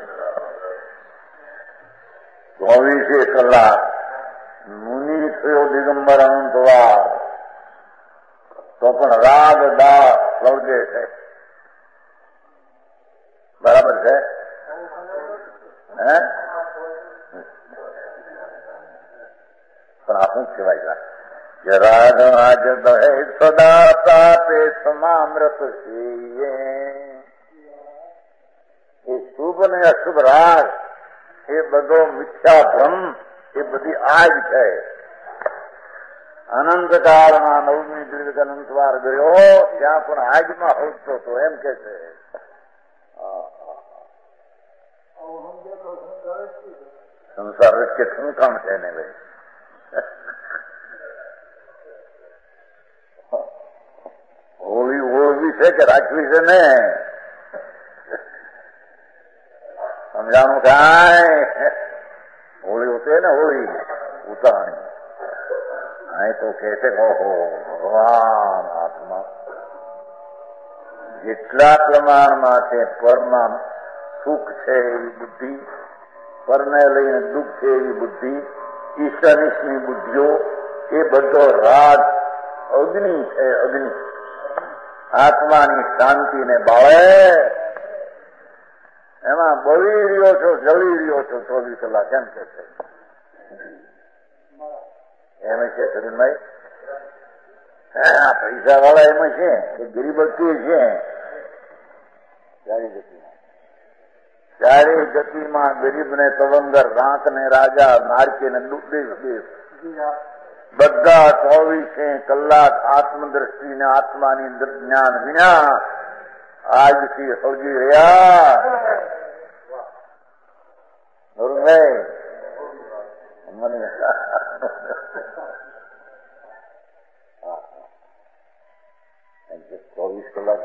ચોવીસે કલાક મુનિ થયો દિગંબર અનંતવાર તો પણ રાગ દાળ સળગે છે બરાબર છે હે પણ આ શું કહેવાય કે રાગ આજ દહે સદા તાપે સમામૃત છીએ એ શુભ ને અશુભ રાગ એ બધો મિથ્યા ભ્રમ એ બધી આગ છે અનંત કાળમાં નવમી દીર્ઘ અનંતવાર ગયો ત્યાં પણ આગમાં હોતો હતો એમ કે છે સંસાર વચ્ચે શું કામ છે ને ભાઈ હોળી ઓળવી છે કે રાખવી છે ને સમજાણું કાંઈ હોળી ઉતરે ને હોળી ઉતાણી અહીં તો કે છે ઓહો ભગવાન આત્મા જેટલા પ્રમાણમાં છે પરમાં સુખ છે એવી બુદ્ધિ પરને લઈને દુઃખ છે એવી બુદ્ધિ ઈશાનિશની બુદ્ધિઓ એ બધો રાગ અગ્નિ છે અગ્નિ આત્માની શાંતિને બાળે એમાં બળી રહ્યો છો જળી રહ્યો છો ચોવીસ કલાક એમ કે છે એમ છે સરીનભાઈ પૈસા વાળા એમાં છે કે ગરીબ છે ચારી ગતિમાં ચારે ગતિમાં ગરીબ ને તવંગર રાંક ને રાજા નારકી ને દેશ બધા ચોવીસે કલાક આત્મદ્રષ્ટિ ને આત્માની જ્ઞાન વિના આજથી સળગી રહ્યા મને ચોવીસ કલાક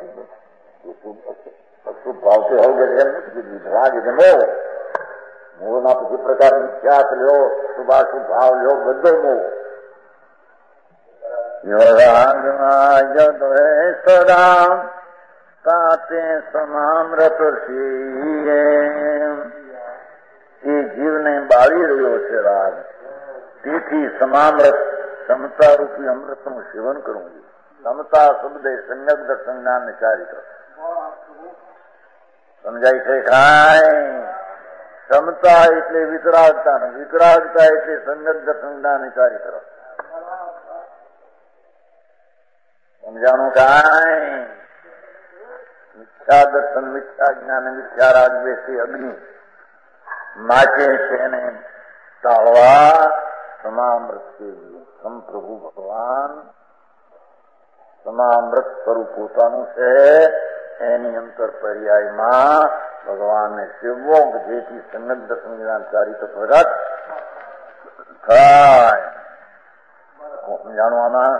અશુભ ભાવથી હોવ એમ નથી રાગ જમો મોહના પછી પ્રકાર ખ્યાત લ્યો શુભાશુભ ભાવ લ્યો બધો મોહ સદા તાતે સમામૃત એ જીવને બાળી રહ્યો છે રાગ તેથી સમામૃત સમતા રૂપી અમૃતનું સેવન કરવું જોઈએ સમતા શબ્દ સમ્યક દર્શન જ્ઞાન ને ચારિત્ર સમજાય છે કાંઈ સમતા એટલે વિતરાગતા ને વિતરાગતા એટલે સમ્યક દર્શન જ્ઞાન ને ચારિત્ર સમજાણું કાંઈ મિથ્યા દર્શન મિથ્યા જ્ઞાન મિથ્યા રાગ બેસી અગ્નિ માટે છે એને ટાળવા સમામૃત સંપ્રભુ ભગવાન સમામૃત સ્વરૂપ પોતાનું છે એની અંતર પર્યાયમાં ભગવાનને સેવવો જેથી સમ્યક દર્શન જ્ઞાન ચારિત્ર પ્રગટ થાય સમજાણવામાં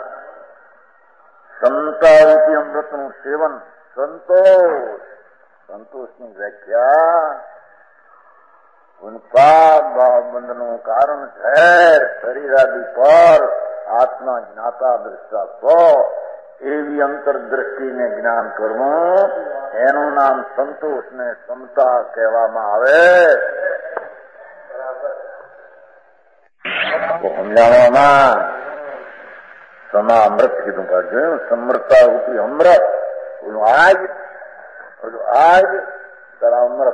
સમતારૂપી અમૃતનું સેવન સંતોષ સંતોષની વ્યાખ્યા ઉનપાદ ભાવબંધનું કારણ ઝેર શરીરાદિ પર આત્મા જ્ઞાતા દ્રષ્ટા સ્વ એવી અંતરદ્રષ્ટિને જ્ઞાન કરવું, એનું નામ સંતોષ ને સમતા કહેવામાં આવે. સમજાવવામાં સમા અમૃત કીધું કાઢજો. સમૃતા રૂપી અમૃત, ઓલું આજ ઓલું આજ તારા અમૃત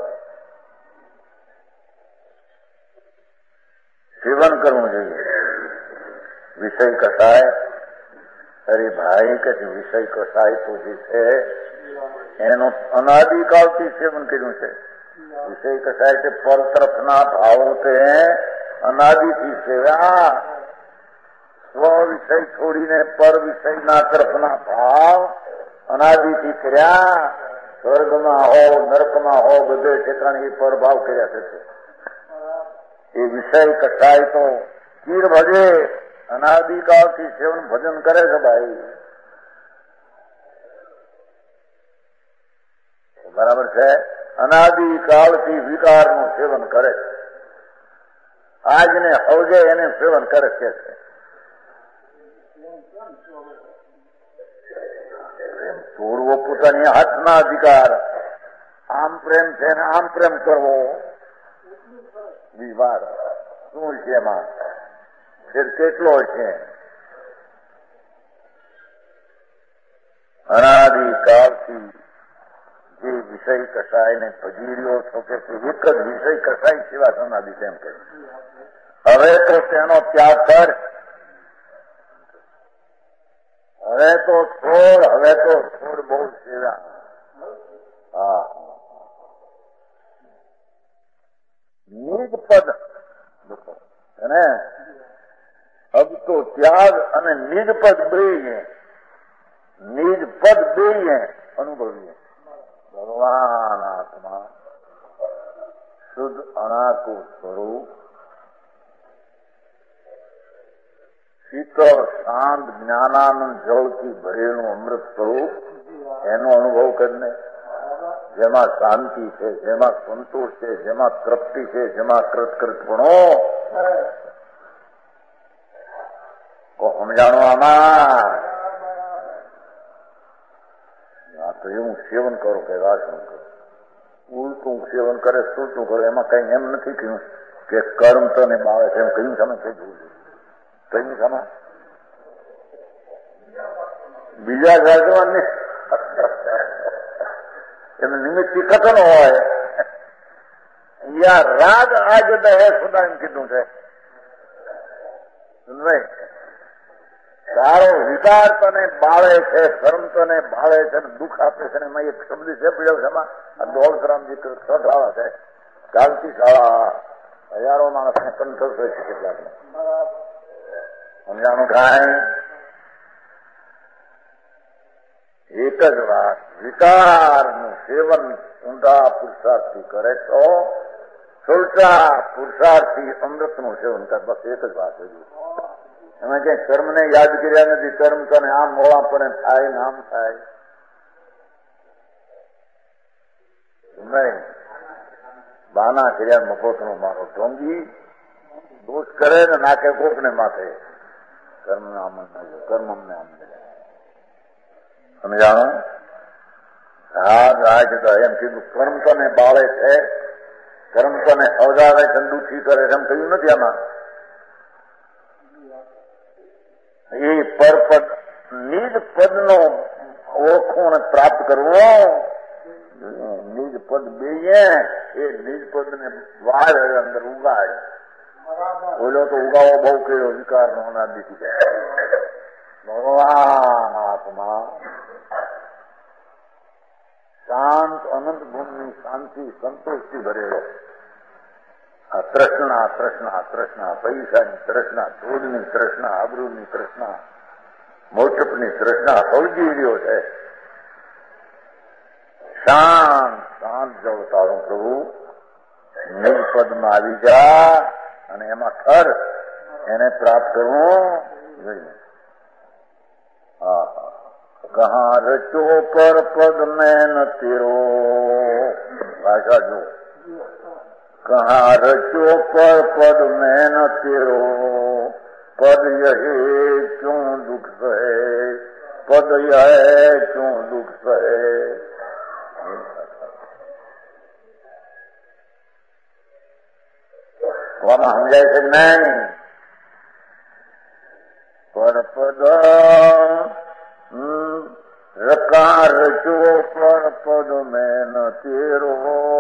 સેવન કરવું જોઈએ. વિષય કસાય, અરે ભાઈ કે વિષય કસાય તો જે છે એનું અનાદિકાળથી સેવન કર્યું છે. વિષય કસાય કે પર તરફના ભાવો તે અનાદિથી સેવ્યા. સ્વ વિષય છોડીને પર વિષયના તરફના ભાવ અનાદિથી કર્યા. સ્વર્ગમાં હો નરકમાં હો બધે ઠેકાણે એ પર ભાવ કર્યા છે. એ વિષય કસાય તો ચીર ભજે, અનાદિકાળથી સેવન ભજન કરે છે ભાઈ. બરાબર છે. અનાદિકાળથી વિકારનું સેવન કરે, આજને હવજે એને સેવન કરે છે. છોડવો પોતાની હાથના અધિકાર. આમ પ્રેમ છે ને આમ પ્રેમ કરવો. વિવાદ શું છે એમાં? ફેર કેટલો છે? અનાદિકાળથી જે વિષય કસાય ને ભજી રહ્યો છો કે એક જ વિષય કસાય સિવાય અનાદિ તેમ કહે. હવે તો તેનો ત્યાગ કર. હવે તો છોડ, હવે તો છોડ બહુ સેવા. હા, નિજ પદ ને અબ તો ત્યાગ અને નિજ પદ બે નિજ પદ બે અનુભવીએ. ભગવાન આત્મા શુદ્ધ અનાકુર સ્વરૂપ, શીતળ શાંત જ્ઞાનાનંદ જળથી ભરેલું અમૃત સ્વરૂપ, એનો અનુભવ કરીને જેમાં શાંતિ છે, જેમાં સંતોષ છે, જેમાં તૃપ્તિ છે, જેમાં કૃતકૃતપણો સમજાણો. આમાં તો એવું સેવન કરો કે રાશન કરો. ઉલટું સેવન કરે, સુલટું કરે. એમાં કઈ એમ નથી કહ્યું કે કર્મ તો ને બાળે છે એમ કહ્યું સામે કઈ જોવું કઈ સામે બીજા ગાજવાને એનું નિમિત્ત કથન હોય. યા રાગ આજ દહે સુધા એમ કીધું છે. તારો વિકાર તને બાળે છે, કર્મ તને બાળે છે, દુઃખ આપે છે. એમાં એક શબ્દ છે પીડ્યો છે એમાં આ દોઢ ગ્રામજી શાળા છે. કાલથી શાળા હજારો માણસને કંઠસ્થ હોય છે. કેટલાક સમજાણું કાંઈ? એક જ વાત, વિકારનું સેવન ઊંડા પુરુષાર્થથી કરે તો સુલટા પુરુષાર્થથી અમૃતનું સેવન કરે. બસ એક જ વાત હતી. એમાં ક્યાંય કર્મને યાદ કર્યા નથી. કર્મ તને આમ મોળાપણે થાય ને આમ થાય નહીં. બાના કર્યા મફતનો મારો ઢોંગી દોષ કરે ને નાખે કોકને માથે. કર્મ આમ કર્મ અમને આમ સમજાણું. હા રાજ એમ કીધું કર્મ તને બાળે છે, કર્મ તને અવજાવે છે, દુઃખી કરે છે એમ કહ્યું નથી. આમાં એ પરપદ નિજ પદનો ઓળખું પ્રાપ્ત કરવો. નિજ પદ બે એ નિજ પદને વાળ અંદર ઉગાડ. બોલો તો ઉગાવો બહુ કર્યો વિકાર નો અનાદિથી જાય. ભગવાન આત્મા શાંત અનંત ગુણની શાંતિ સંતોષથી ભરેલો. આ તૃષ્ણા તૃષ્ણા તૃષ્ણા પૈસાની તૃષ્ણા, ધૂળની તૃષ્ણા, આબરૂની તૃષ્ણા, મોટપની તૃષ્ણા સળગી રહ્યો છે. શાંત શાંત જળ તારું પ્રભુ નિજ પદમાં આવી જા અને એમાં ખર એને પ્રાપ્ત કરવું જોઈએ. હા, કહા રચો પર પદ મેં ન તેરો. ભાષા જો કહા રચો પર પદ મેં ન તેરો. પદ યહે ક્યું દુઃખ સહે, પદ યહ સમજાય છે નહીં? પરપદ રકાર રચો પરપદ મેં તેરો.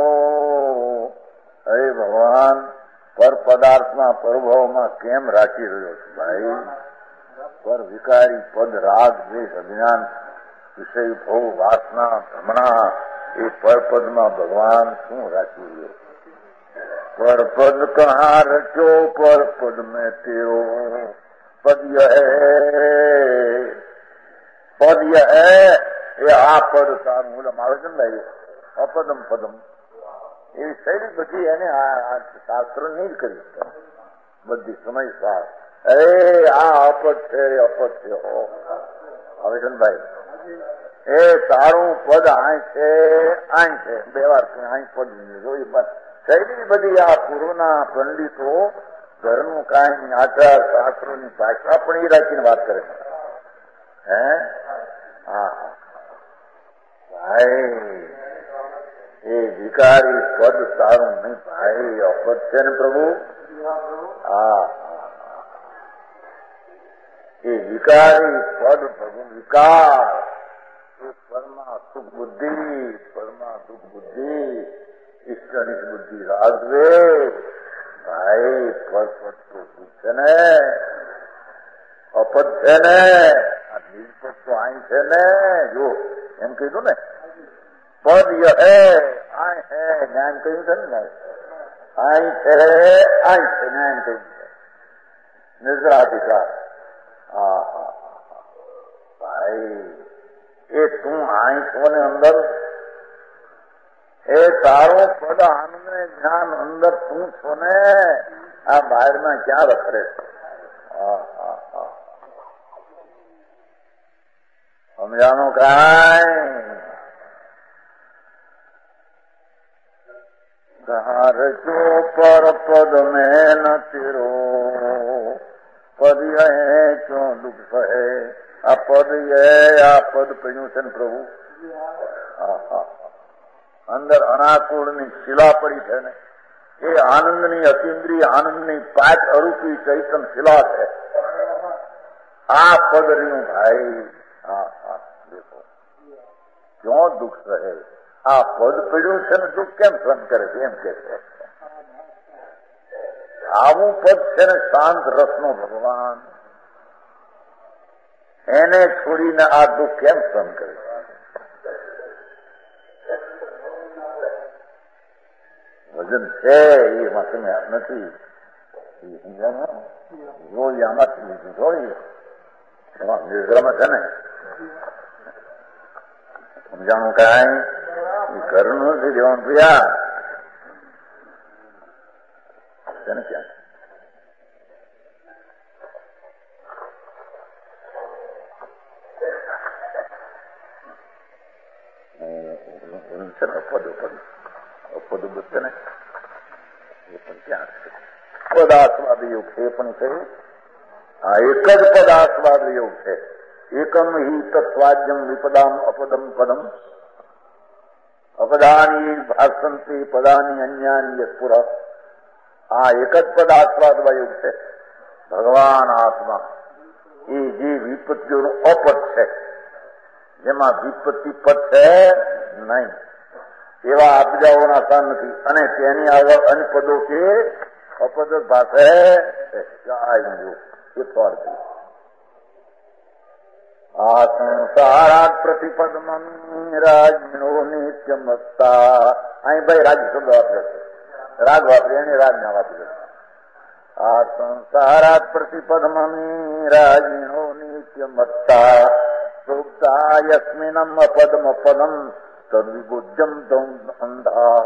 હે ભગવાન, પર પદાર્થમાં પરભાવમાં કેમ રાખી રહ્યો છું ભાઈ? પર વિકારી પદ રાગ દ્વેષ અજ્ઞાન વિષય ભોગ વાસના ભ્રમણા એ પરપદમાં ભગવાન શું રાખી રહ્યો? પરપદ કહા રચો પરપદ મેં તેરો. પદ યહ પદ યહ એ આ પદ તારું મૂલમ આવે છે ને ભાઈ, અપદમ પદમ એવી શૈલી બધી એને આ શાસ્ત્ર નહીં જ કરી બધી સમય સાર. એ આ અપદ છે અપદ છે આવે છે ને ભાઈ. એ તારું પદ આય છે આય છે બે વાર આય પદ જોઈ શૈલી બધી આ પૂર્વના પંડિતો ઘરનું કાંઈ આચાર શાસ્ત્રોની ભાષા પણ એ રાખીને વાત કરે છે. હે હા ભાઈ, એ વિકારી પદ તારું નહીં ભાઈ, અપદ છે ને પ્રભુ. હા એ વિકારી પદ પ્રભુ વિકાર એ પરમા સુખ બુદ્ધિ પરમા સુખ બુદ્ધિ ઈષ્ટની બુદ્ધિ રાગવે ભાઈ. પદ પદ તો સુખ છે ને, અપદ છે ને, આ નિષ્પદ તો આઈ છે ને. જો એમ કીધું ને પદ યહે આય હે જ્ઞાન કહ્યું છે ને, આય છે આય છે જ્ઞાન કહ્યું છે નિદ્રાધિકાર. હા હા ભાઈ, એ તું આય છો ને અંદર, એ તારું પદ આનંદ ને જ્ઞાન અંદર તું છો ને, આ બહારમાં ક્યાં રખડે? હા હા હા સમજાનું કાંઈ? કહા રચો પર પદ મેં ન તેરો. પદ યે ક્યો દુઃખ સહે. આ પદ યે આ પદ પડ્યું છે ને પ્રભુ. અંદર અનાકુળની શિલા પડી છે ને, એ આનંદની અતિન્દ્રિય આનંદની પાંચ અરૂપી ચૈતન શિલા છે. આ પદ રહ્યું ભાઈ. હા હા દેખો ક્યો દુઃખ રહે. આ પદ પડ્યું છે ને દુઃખ કેમ સહન કરે છે એમ કે છે. આવું પદ છે ને શાંત રસનો ભગવાન, એને છોડીને આ દુઃખ કેમ સહન કરે છે? વજન છે એમાં તમે નથી સમજાનું. જોઈ આમાંથી લીધું જોઈ એમાં નિર્ગ્રમ છે ને સમજાણું કાંઈ? ઘરનું નથી દેવાનું પ્રિયા છે ને ક્યાં છે ને પદ પદ પદ છે ને એ પણ ક્યાં છે? પદાસ્વાદ યોગ છે એ પણ છે. હા એક જ પદાસ્વાદ યોગ છે. એકમ હિ તત્વાદ્યમ વિપદામ અપદમ પદમ અપદાની ભાષંતી પદાની અન્યાની યત્પુર. આ એક જ પદાસ્વાદ યોગ છે. ભગવાન આત્મા એ જે વિપત્તિઓનું અપદ છે, જેમાં વિપત્તિ પદ છે નહીં, એવા આપજાઓના સ્થાન નથી. અને તેની આગળ અનપદો કે અપદ ભાષે એ સ્વાર્થ. આ સંસારાત પ્રતિપદમ રાજનો નિત્યમસ્તા. અહીં ભાઈ રાજ શબ્દ વાપરે છે, રાગ વાપરે એને રાજ ના વાપરે. આ સંસારાત પ્રતિપદમ રાજનો નિત્યમસ્તા સુપ્તા યસ્મિનમ અપદમ પદમ તદ્વિબુદ્ધમ તમ અંધા.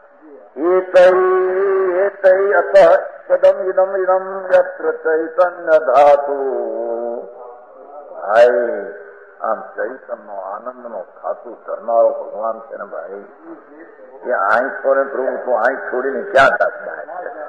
એતૈ એતૈ અત પદમ ઇદમ ઇદમ યત્ર ચૈતન્ય ધાતુ. ભાઈ આમ ચૈતન્ય આનંદ નો ખાતું કરનારો ભગવાન છે ને ભાઈ. એ આઈ છોડે પ્રભુ તું આઈ છોડીને ક્યાં જાતા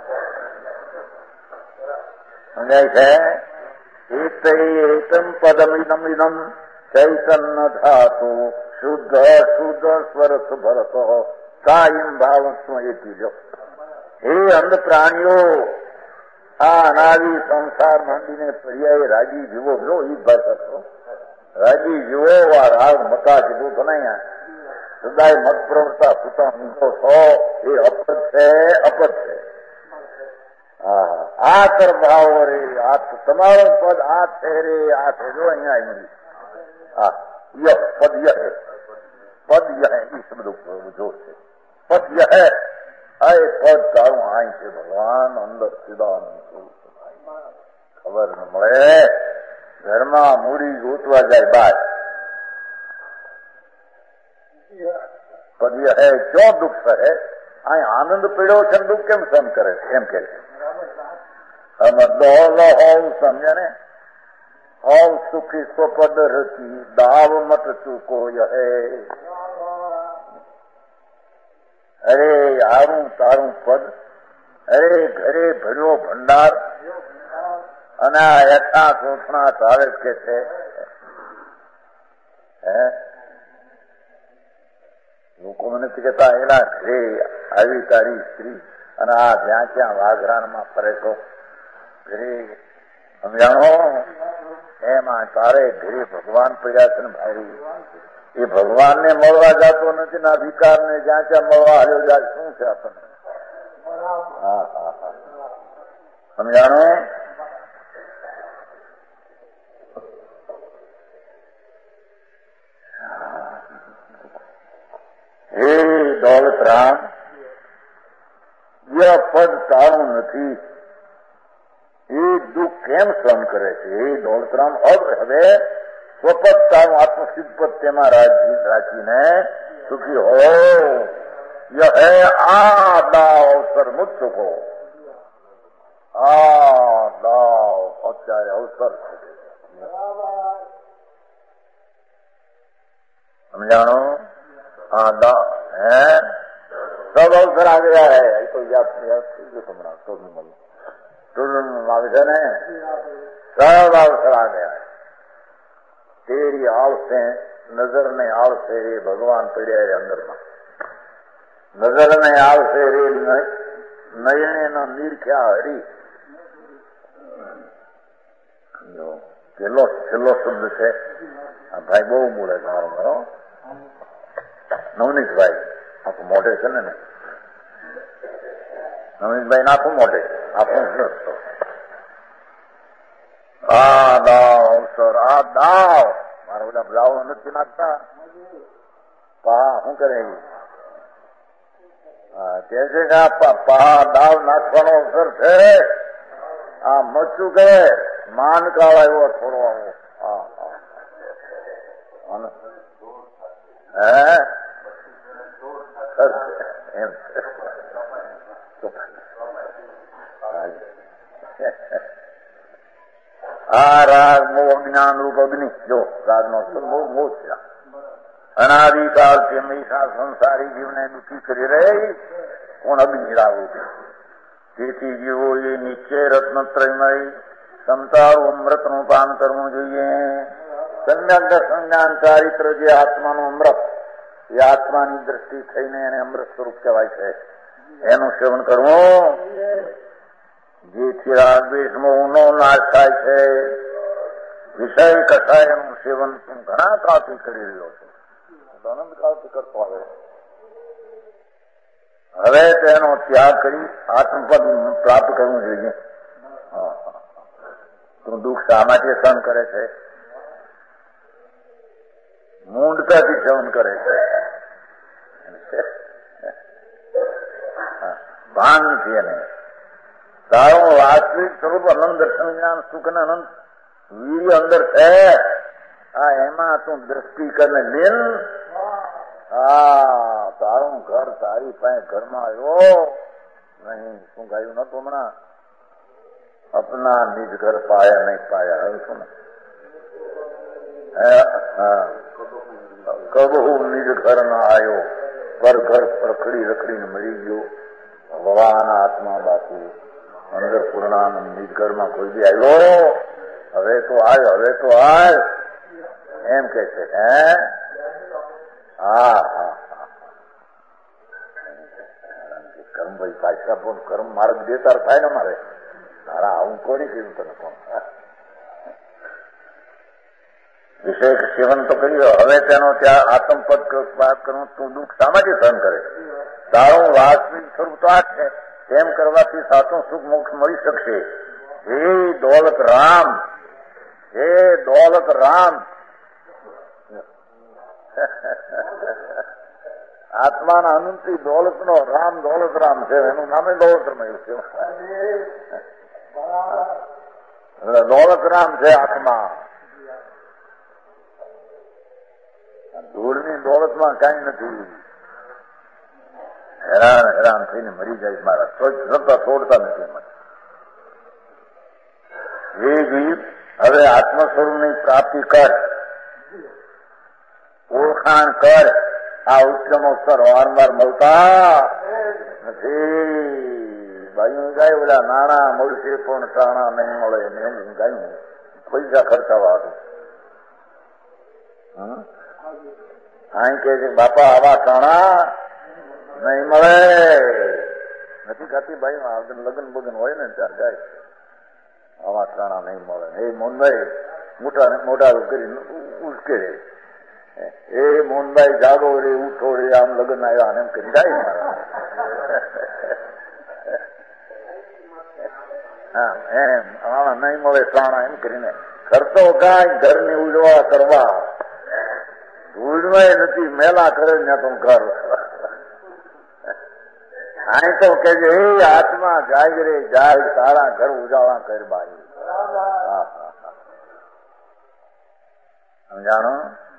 સમજાય છે? એતૈ એતમ પદમ ઇદમ ઇદમ ચૈતન્ય ધાતુ શુદ્ધ શુદ્ધ સ્વરસ ભરતો કાયમ ભાવ એ પીજો. હે અંધ પ્રાણીઓ, આ અનાદિ સંસાર માંડીને પર્યાય રાજી જીવો જો એ ભાષા તો રાજી જીવો આ રાગ મકા કીધું તો નહીં સદાય મત પ્રવર્તા સુતા ઊંધો છો એ અપદ છે અપદ છે. હા આ કર ભાવ રે આ તમારું પદ આ છે રે આ છે જો અહીંયા આવી હા યહ પદ યહ પદ યહ એ શબ્દ જો છે પદ યહ આ પદ તારું આય છે ભગવાન અંદર સિદાન ખબર ન મળે ઘરમાં મૂડી ગોતવા જાય બાદ પદ યહ ક્યો દુઃખ સહે આ આનંદ પીડ્યો છે દુઃખ કેમ સહન કરે છે એમ કે છે. દોલ હોવ સમજે ને હોવ સુખી સ્વપદ રચી દાવ મત ચૂકો યહે. અરે હારું તારું પદ અરે ઘરે ભર્યો ભંડાર અને આ યથા શોષણા ચાલે કે છે હે લોકો મને કહેતા એના ઘરે આવી તારી સ્ત્રી અને આ જ્યાં ત્યાં વાઘરાનમાં ફરે છો ઘરે સમજાણો એમાં તારે ઘરે ભગવાન પડ્યા છે ને ભાઈ એ ભગવાનને મળવા જતો નથી ને અધિકાર ને જ્યાં ત્યાં મળવા હાલ્યો જાય શું છે આપણને. હા હા હા સમજાણો. હે દોલત રામ ય પદ તારું નથી એ દુઃખ કેમ સહન કરે છે. એ દોલતરામ હવે સ્વપદ તારું આત્મસિદ્ધ પદ તેમાં રાખીને સુખી હો યહ આ દાવ અવસર મુજ ચૂકો આ દાવ અત્યારે અવસર સમજાણો. हाँ दा है सब अवसर आ गया है तो याद याद समझा तो है ने सब अवसर आ गया है. तेरी आव से नजर ने आव से रे भगवान पड़े रे अंदर में नजर ने आव से रे नयने न नीर क्या हरी जो छेल्लो छेल्लो शब्द है भाई बहु बोले मारो मारो નવનીતભાઈ આખું મોઢે છે ને નવનીતભાઈ નાખું મોઢે આખું રસ્તો આ દાવ અવસર આ દાવ મારા બધા બ્લાવ નથી નાખતા પા શું કરે કે છે કે પા દાવ નાખવાનો અવસર છે આ મચ્છું કરે માન કાળ આવ્યો થોડો આવો હા હે આ રાગ મોહ જ્ઞાન રૂપ અગ્નિ જો રાગ નો મોહ મોહ છે અનાદિકાળથી હંમેશા સંસારી જીવને દુઃખી કરી રહી કોણ અગ્નિ રાગુ છે. તેથી જીવો એ નિશ્ચય રત્નત્રયમય સમતારું અમૃતનું પાન કરવું જોઈએ. સમ્યક દર્શન જ્ઞાન ચારિત્ર જે આત્માનું અમૃત એ આત્માની દ્રષ્ટિ થઈને એને અમૃત સ્વરૂપ કહેવાય છે એનું સેવન કરવું જેથી રાગ દ્વેષ મોહનો નાશ થાય છે. વિષય કષાયનું સેવન ઘણા કાળથી કરી રહ્યો છે અનંત કાળથી કરતો આવે હવે તેનો ત્યાગ કરી આત્મપદ પ્રાપ્ત કરવું જોઈએ. તું દુઃખ શા માટે સહન કરે છે. મૂંઢતાથી સેવન કરે છે ભાન નથી એને તારું વાસ્તવિક સ્વરૂપ અનંત દર્શન જ્ઞાન સુખ ને અનંત વીર્ય અંદર છે. હા એમાં તું દ્રષ્ટિ કરીને લીન હા તારું ઘર તારી પાસે ઘરમાં આવ્યો નહીં શું ગાયું નતું હમણાં અપના નિજ ઘર પાયા નહીં પાયા હવે શું કબહુ નિજ ઘર ના આવ્યો પર ઘર રખડી રખડીને મરી ગયો. ભગવાન આત્મા બાપુ અંદર પૂર્ણાનંદ નિજ ઘરમાં કોઈ બી આવ્યો હવે તો આવ્યો હવે તો આય એમ કે છે હે હા હા કર્મ ભાઈ પાછા પણ કર્મ માર્ગ દેતા થાય ને મારે તારા આવું કોની કીધું તને કોણ? વિષય સેવન તો કર્યો, હવે તેનો ત્યાં આત્મપદ વાત કરવું, તું દુઃખ શામાંથી સહન કરે? તારું વાસ્તવિક સ્વરૂપ તો આ છે. તેમ કરવાથી સાચું સુખ મોક્ષ મળી શકશે. હે દોલત રામ, હે દોલત રામ, આત્માના અનંતી દોલત નો રામ દોલત રામ છે. એનું નામે દોલત રમાયું છે. દોલત રામ છે આત્મા. ધૂળની દોલતમાં કઈ નથી. હેરાન હેરાન થઈને મરી જાય મારા, છોડતા છોડતા નથી મને. એ જીવ હવે આત્મ સ્વરૂપની પ્રાપ્તિ કર, ઓળખાણ કર. આ ઉત્તમ અવસર વારંવાર મળતા નથી. ભાઈ ગાય બધા નાણાં મળશે પણ ટાણા નહીં મળે ને એમ ગાયું પૈસા ખર્ચાવા હતું. અહીં કે છે બાપા આવા ટાણા નહીં મળે, નથી ખાતી ભાઈ. લગ્ન બગન હોય ને ત્યાં જાય, આવા ટાણા નહીં મળે. એ મોહનભાઈ મોટા મોટા કરી ઉશ્કેરે, એ મોહનભાઈ જાગો રે ઉઠો રે, આમ લગ્ન આવ્યા એમ કરી જાય મારા. હા એમ આવા નહીં મળે ટાણા એમ કરીને ખર્ચો કાંઈ ઘરની ઉજવા કરવા ઉજવાય નથી. મેલા કરે ને તો ઘર અહીં તો કે છે હે આત્મા જાગ રે જાગ, તારા ઘર ઉજાળા કર બાઈ. સમજાણો?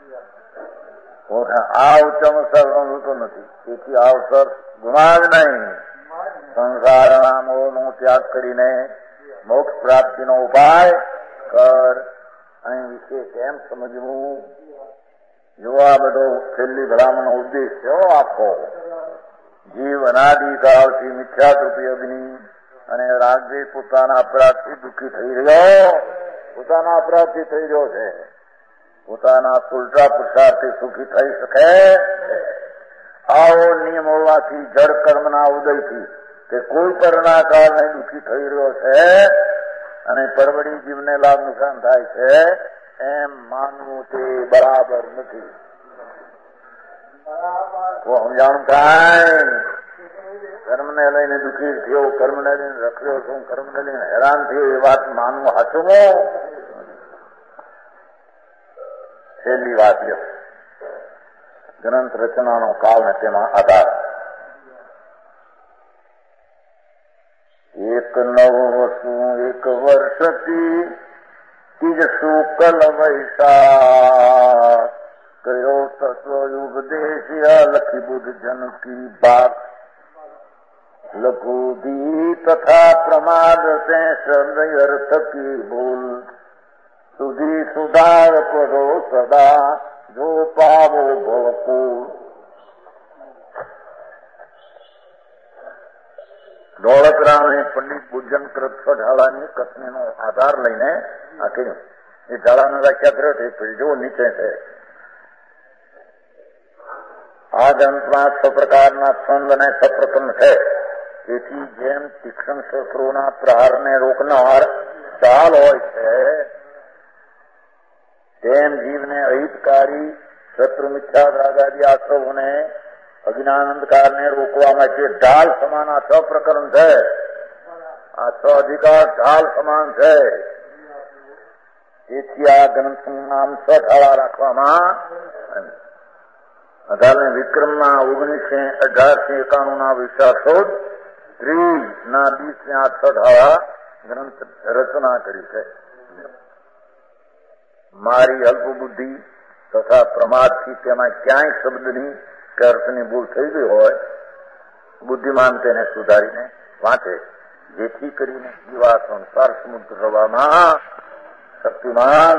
આ ઉત્તમ અવસર ગમતો નથી. તેથી આ અવસર ગુમાવ નહીં. સંસારના મોહનો ત્યાગ કરીને મોક્ષ પ્રાપ્તિનો ઉપાય કર. અહીં વિશે કેમ સમજવું? જો આ બધો છેલ્લી ભલામણનો ઉદ્દેશ છે આખો. જીવ અનાદિકાળથી મિથ્યારૂપી અગ્નિ અને રાગદે પોતાના અપરાધથી દુઃખી થઈ રહ્યો, પોતાના અપરાધથી થઈ રહ્યો છે. પોતાના ઉલટા પુરુષાર્થથી સુખી થઈ શકે આવો નિયમ હોવાથી જડ કર્મના ઉદયથી તે કોઈ પરના કારણે દુઃખી થઈ રહ્યો છે અને પરવડી જીવને લાભ નુકસાન થાય છે એમ માનવું તે બરાબર નથી. સમજાણું થાય? કર્મને લઈને દુઃખી થયો, કર્મને લઈને રખડ્યો છું, કર્મને લઈને હેરાન થયો, એ વાત માનવું સાચું. છેલ્લી વાત લ્યો, ગ્રંથ રચનાનો કાળ ને તેમાં આધાર. એક નવ વસુ એક વર્ષથી તીજ શુકલ વૈશાખ કયો તત્વયુગ દેશિયા લખી બુદ્ધ જન કી બાત લઘુધી તથા પ્રમાદ સે સદયર્થ કી ભૂલ સુધી સુધાર કરો સદા જો પાવો ભવકુળ. દોલતરામે પંડિત ગુજન ઢાળાની કથનીનો આધાર લઈને આ કહ્યું. એ ઢાળાનો વ્યાખ્યા કર્યો છે જો નીચે છે. આ ગ્રંથમાં છ પ્રકારના છંદ અને સપ્રકરણ છે. તેથી જેમ તીક્ષ્ણ શસ્ત્રોના પ્રહારને રોકનાર ચાલ હોય છે તેમ જીવને અહિતકારી શત્રુ મિથ્યા રાગાદી આશ્રવોને અજ્ઞાનંદકારને રોકવા માટે ઢાલ સમાન આ છ પ્રકરણ છે. આ છ અધિકાર ઢાલ સમાન છે. તેથી આ ગ્રંથનું નામ છ ઢાળા રાખવામાં. અઢારને વિક્રમના ઓગણીસો અઢારસો એકાણું ના વિશાસોદ ત્રીસ ના બીસ ને આ છ ઢાળા ગ્રંથ રચના કરી છે. મારી અલ્પ બુદ્ધિ તથા પ્રમાદથી તેમાં ક્યાંય શબ્દની કે અર્થની ભૂલ થઈ ગઈ હોય, બુદ્ધિમાન તેને સુધારીને વાંચે, જેથી કરીને જીવા સંસાર સમુદ્ર થવામાં શક્તિમાન.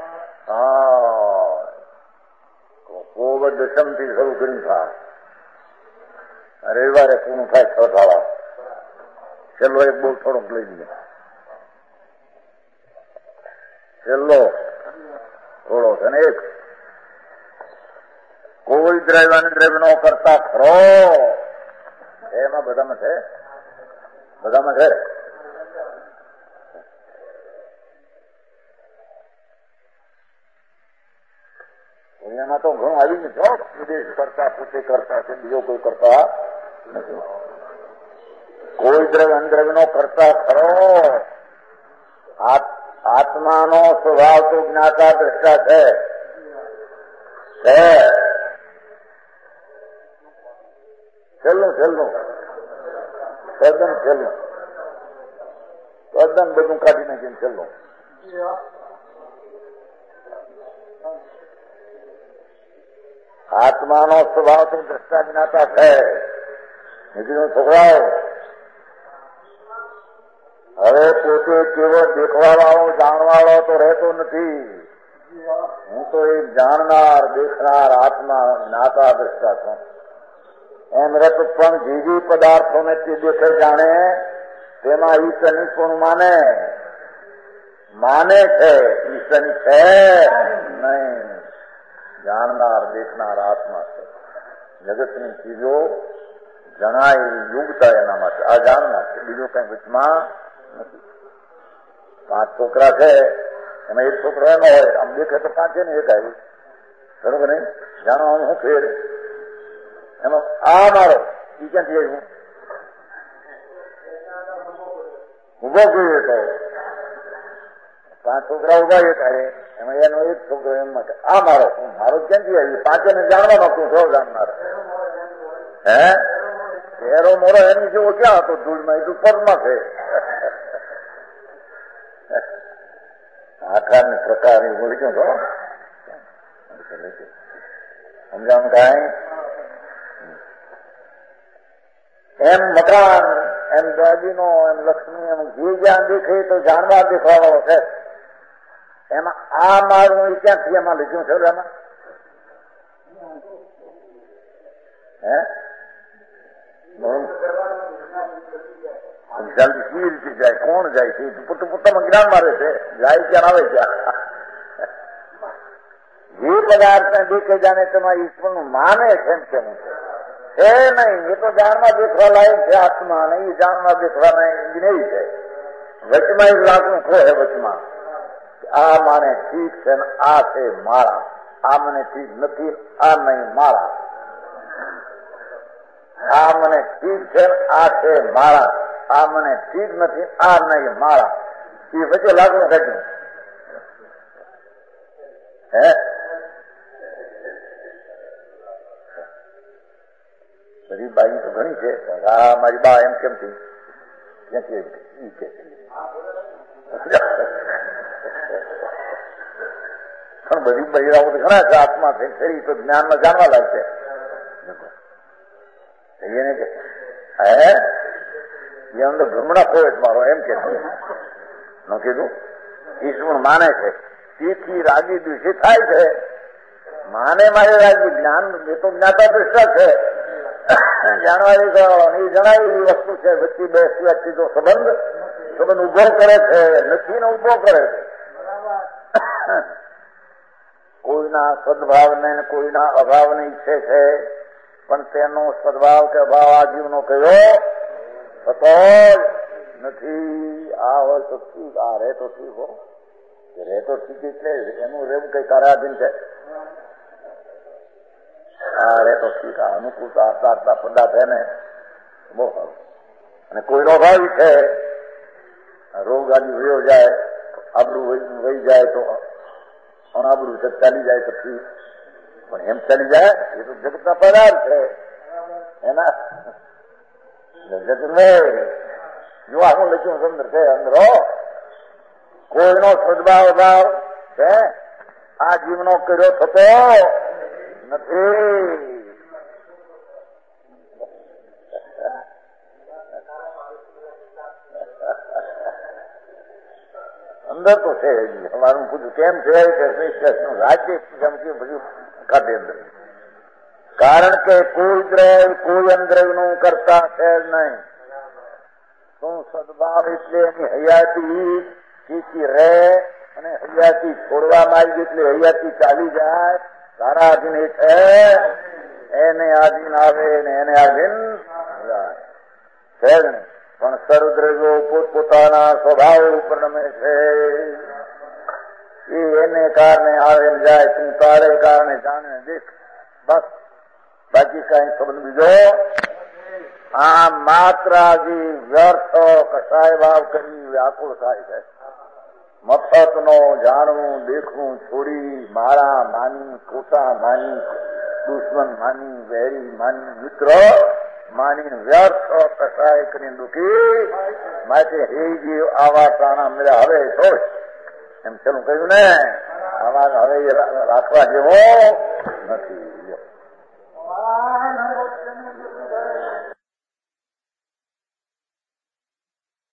કોવ દશમ થી શરૂ કરી થાય, રવિવારે પૂર્ણ થાય છ થાવા. છેલ્લો એક બહુ થોડોક લઈ લઈએ. છેલ્લો થોડો છે ને એક કોઈ દ્રવ્ય દ્રવ્ય નો કરતા ખરો એમાં બધામાં છે. બધામાં છે એમાં તો ઘણું આવી જ છો. વિદેશ કરતા પોતે કરતા છે, બીજો કોઈ કરતા નથી. કોઈ દ્રવ્ય અંદ્રવ્ય નો કરતા ખરો. આત્માનો સ્વભાવ તો જ્ઞાતા દ્રષ્ટા છે. છેલ્લું છેલ્લું તદ્દન છેલ્લું તદ્દન બધું કાઢી નાખીને છેલ્લું. આત્માનો સ્વભાવ તો દ્રષ્ટા જ્ઞાતા છે. નીકળ્યું છોકરાઓ, હવે પોતે કેવો દેખવા વાળો જાણવા વાળો તો રહેતો નથી. હું તો એક જાણનાર દેખનાર આત્મા જ્ઞાતા દ્રષ્ટા છું. એમ રહેતો પણ જે જે પદાર્થોને તે દેખે જાણે તેમાં ઈશ્વરની પણ માને માને છે. ઈશ્વરની છે નહીં. જાણનાર દેખનાર આત્મા છે. જગતની ચીજો જણાય એવી યોગતા એના માટે આ જાણનાર છે. બીજું કઈ વચમાં નથી. પાંચ છોકરા છે, એમાં એક છોકરો એનો હોય, આમ દેખે તો પાંચે ને એક આવ્યું. બરોબર નહીં? જાણવાનું શું ફેર એમાં? આ મારો ઈ ક્યાંથી આવ્યું? ઉભો જોઈએ તો પાંચ છોકરા ઉભા એક આવે, એમાં એનો એક છોકરો એમ માટે આ મારો મારો ક્યાંથી આવ્યું? પાંચે ને જાણવામાં તું છો જાણનાર. હે એરો મોરો એની જેવો ક્યાં હતો ધૂળમાં? એ તો પગમાં છે. આકારની પ્રકાર એ બોલી ગયો છો સમજાવું કાંઈ? એમ મકાન, એમ દાદીનો, એમ લક્ષ્મી, એમ જે જ્યાં દેખે તો જાણવા દેખવા વાળો છે. એમાં આ મારું એ ક્યાંથી એમાં લીધું છે? એમાં હે જલ્દી સી રીતે જાય? કોણ જાય છે? પોતે પોતામાં જ્ઞાન મારે છે. જાય ક્યાં આવે ક્યાં? જે પદાર્થને દેખે જાણે તેમાં ઈશ્વરનું માને છે એમ કેવું છે છે નહીં. એ તો જાણવા દેખવા લાયક છે આત્મા, નહીં જાણવા દેખવા નહીં છે. વચમાં એક લાખનું ખો હે વચમાં. આ માને ઠીક છે ને આ છે મારા. આ મને ઠીક નથી, આ નહીં મારા. આ મને ઠીક છે ને આ છે મારા. આ મને ઠીક નથી, આ નહીં મારા. એ વચ્ચે લાગવું કાઢ્યું હે. બધી બાઈ તો ઘણી છે. આ મારી બા એમ કેમ થઈ? ક્યાંથી ઈ કે પણ બધી બહેરાઓ તો ઘણા છે આત્મા છે ખરી, તો જ્ઞાનમાં જાણવા લાગશે. એને કે હે એ અંદર ભ્રમણા ખોય મારો એમ કે ન કીધું. ઈશ્વર માને છે તેથી રાગી દિવસે થાય છે. માને મારે રાગી જ્ઞાન એ તો જ્ઞાતા દ્રષ્ટા છે. જાણવાની એ જણાવેલી વસ્તુ છે. વચ્ચે બે વ્યક્તિનો સંબંધ સંબંધ ઉભો કરે છે, નથી ને ઉભો કરે છે. કોઈના સદભાવને કોઈના અભાવને ઈચ્છે છે, પણ તેનો સદભાવ કે અભાવ આ જીવનો કયો થતો નથી. આ હોય તો ઠીક, આ રહે તો ઠીક હો. રહે તો ઠીક એટલે એનું રહેવું કઈ કાર્યાધીન છે. આ રહે તો ઠીક, આ અનુકૂળતા આપતા આપતા પદાર્થ છે ને બહુ સારું. અને કોઈનો ભાવ છે રોગ આદિ વયો જાય, આબરૂ વહી જાય તો અનાબરૂ છે ચાલી જાય તો ઠીક, પણ એમ ચાલી જાય એ તો જગતના પદાર્થ છે. એના જગત ને જો આનું લખ્યું અંદર છે અંદરો કોઈનો સદભાવ ભાવ છે આ જીવનો કર્યો થતો નથી. અંદર તો છે અમારું પૂછ્યું કેમ છે કે રાજ્ય બધું કાઢે અંદર. કારણ કે કોઈ દ્રવ્ય કોઈ અંદ્રવ્ય નું કરતા છે નહીં. શું સદભાવ એટલે એની હયાતી ચીચી રહે અને હયાતી છોડવામાં આવી એટલે હયાતી ચાલી જાય. સારા આધીન એ છે એને આધીન આવે ને એને આધીન જાય છે જ નહીં. પણ સર્વદ્રવ્યો પોતપોતાના સ્વભાવ ઉપર નમે છે. એ એને કારણે આવે જાય, તું તારે કારણે જાણે દેખ, બસ બાકી કઈ સંબંધ બીજો આ માત્રાજી વ્યર્થ કસાય ભાવ કરી વ્યાકુળ થાય છે. મફત નો જાણવું દેખવું છોડી મારા માની, પોતા માની, દુશ્મન માની, વેરી માની, મિત્ર માની વ્યર્થ કસાય કરી દુઃખી માટે હે જીવ આવા પ્રાણા મેળા હવે છોડ એમ ચાલું કહ્યું ને, આવા હવે રાખવા જેવો નથી.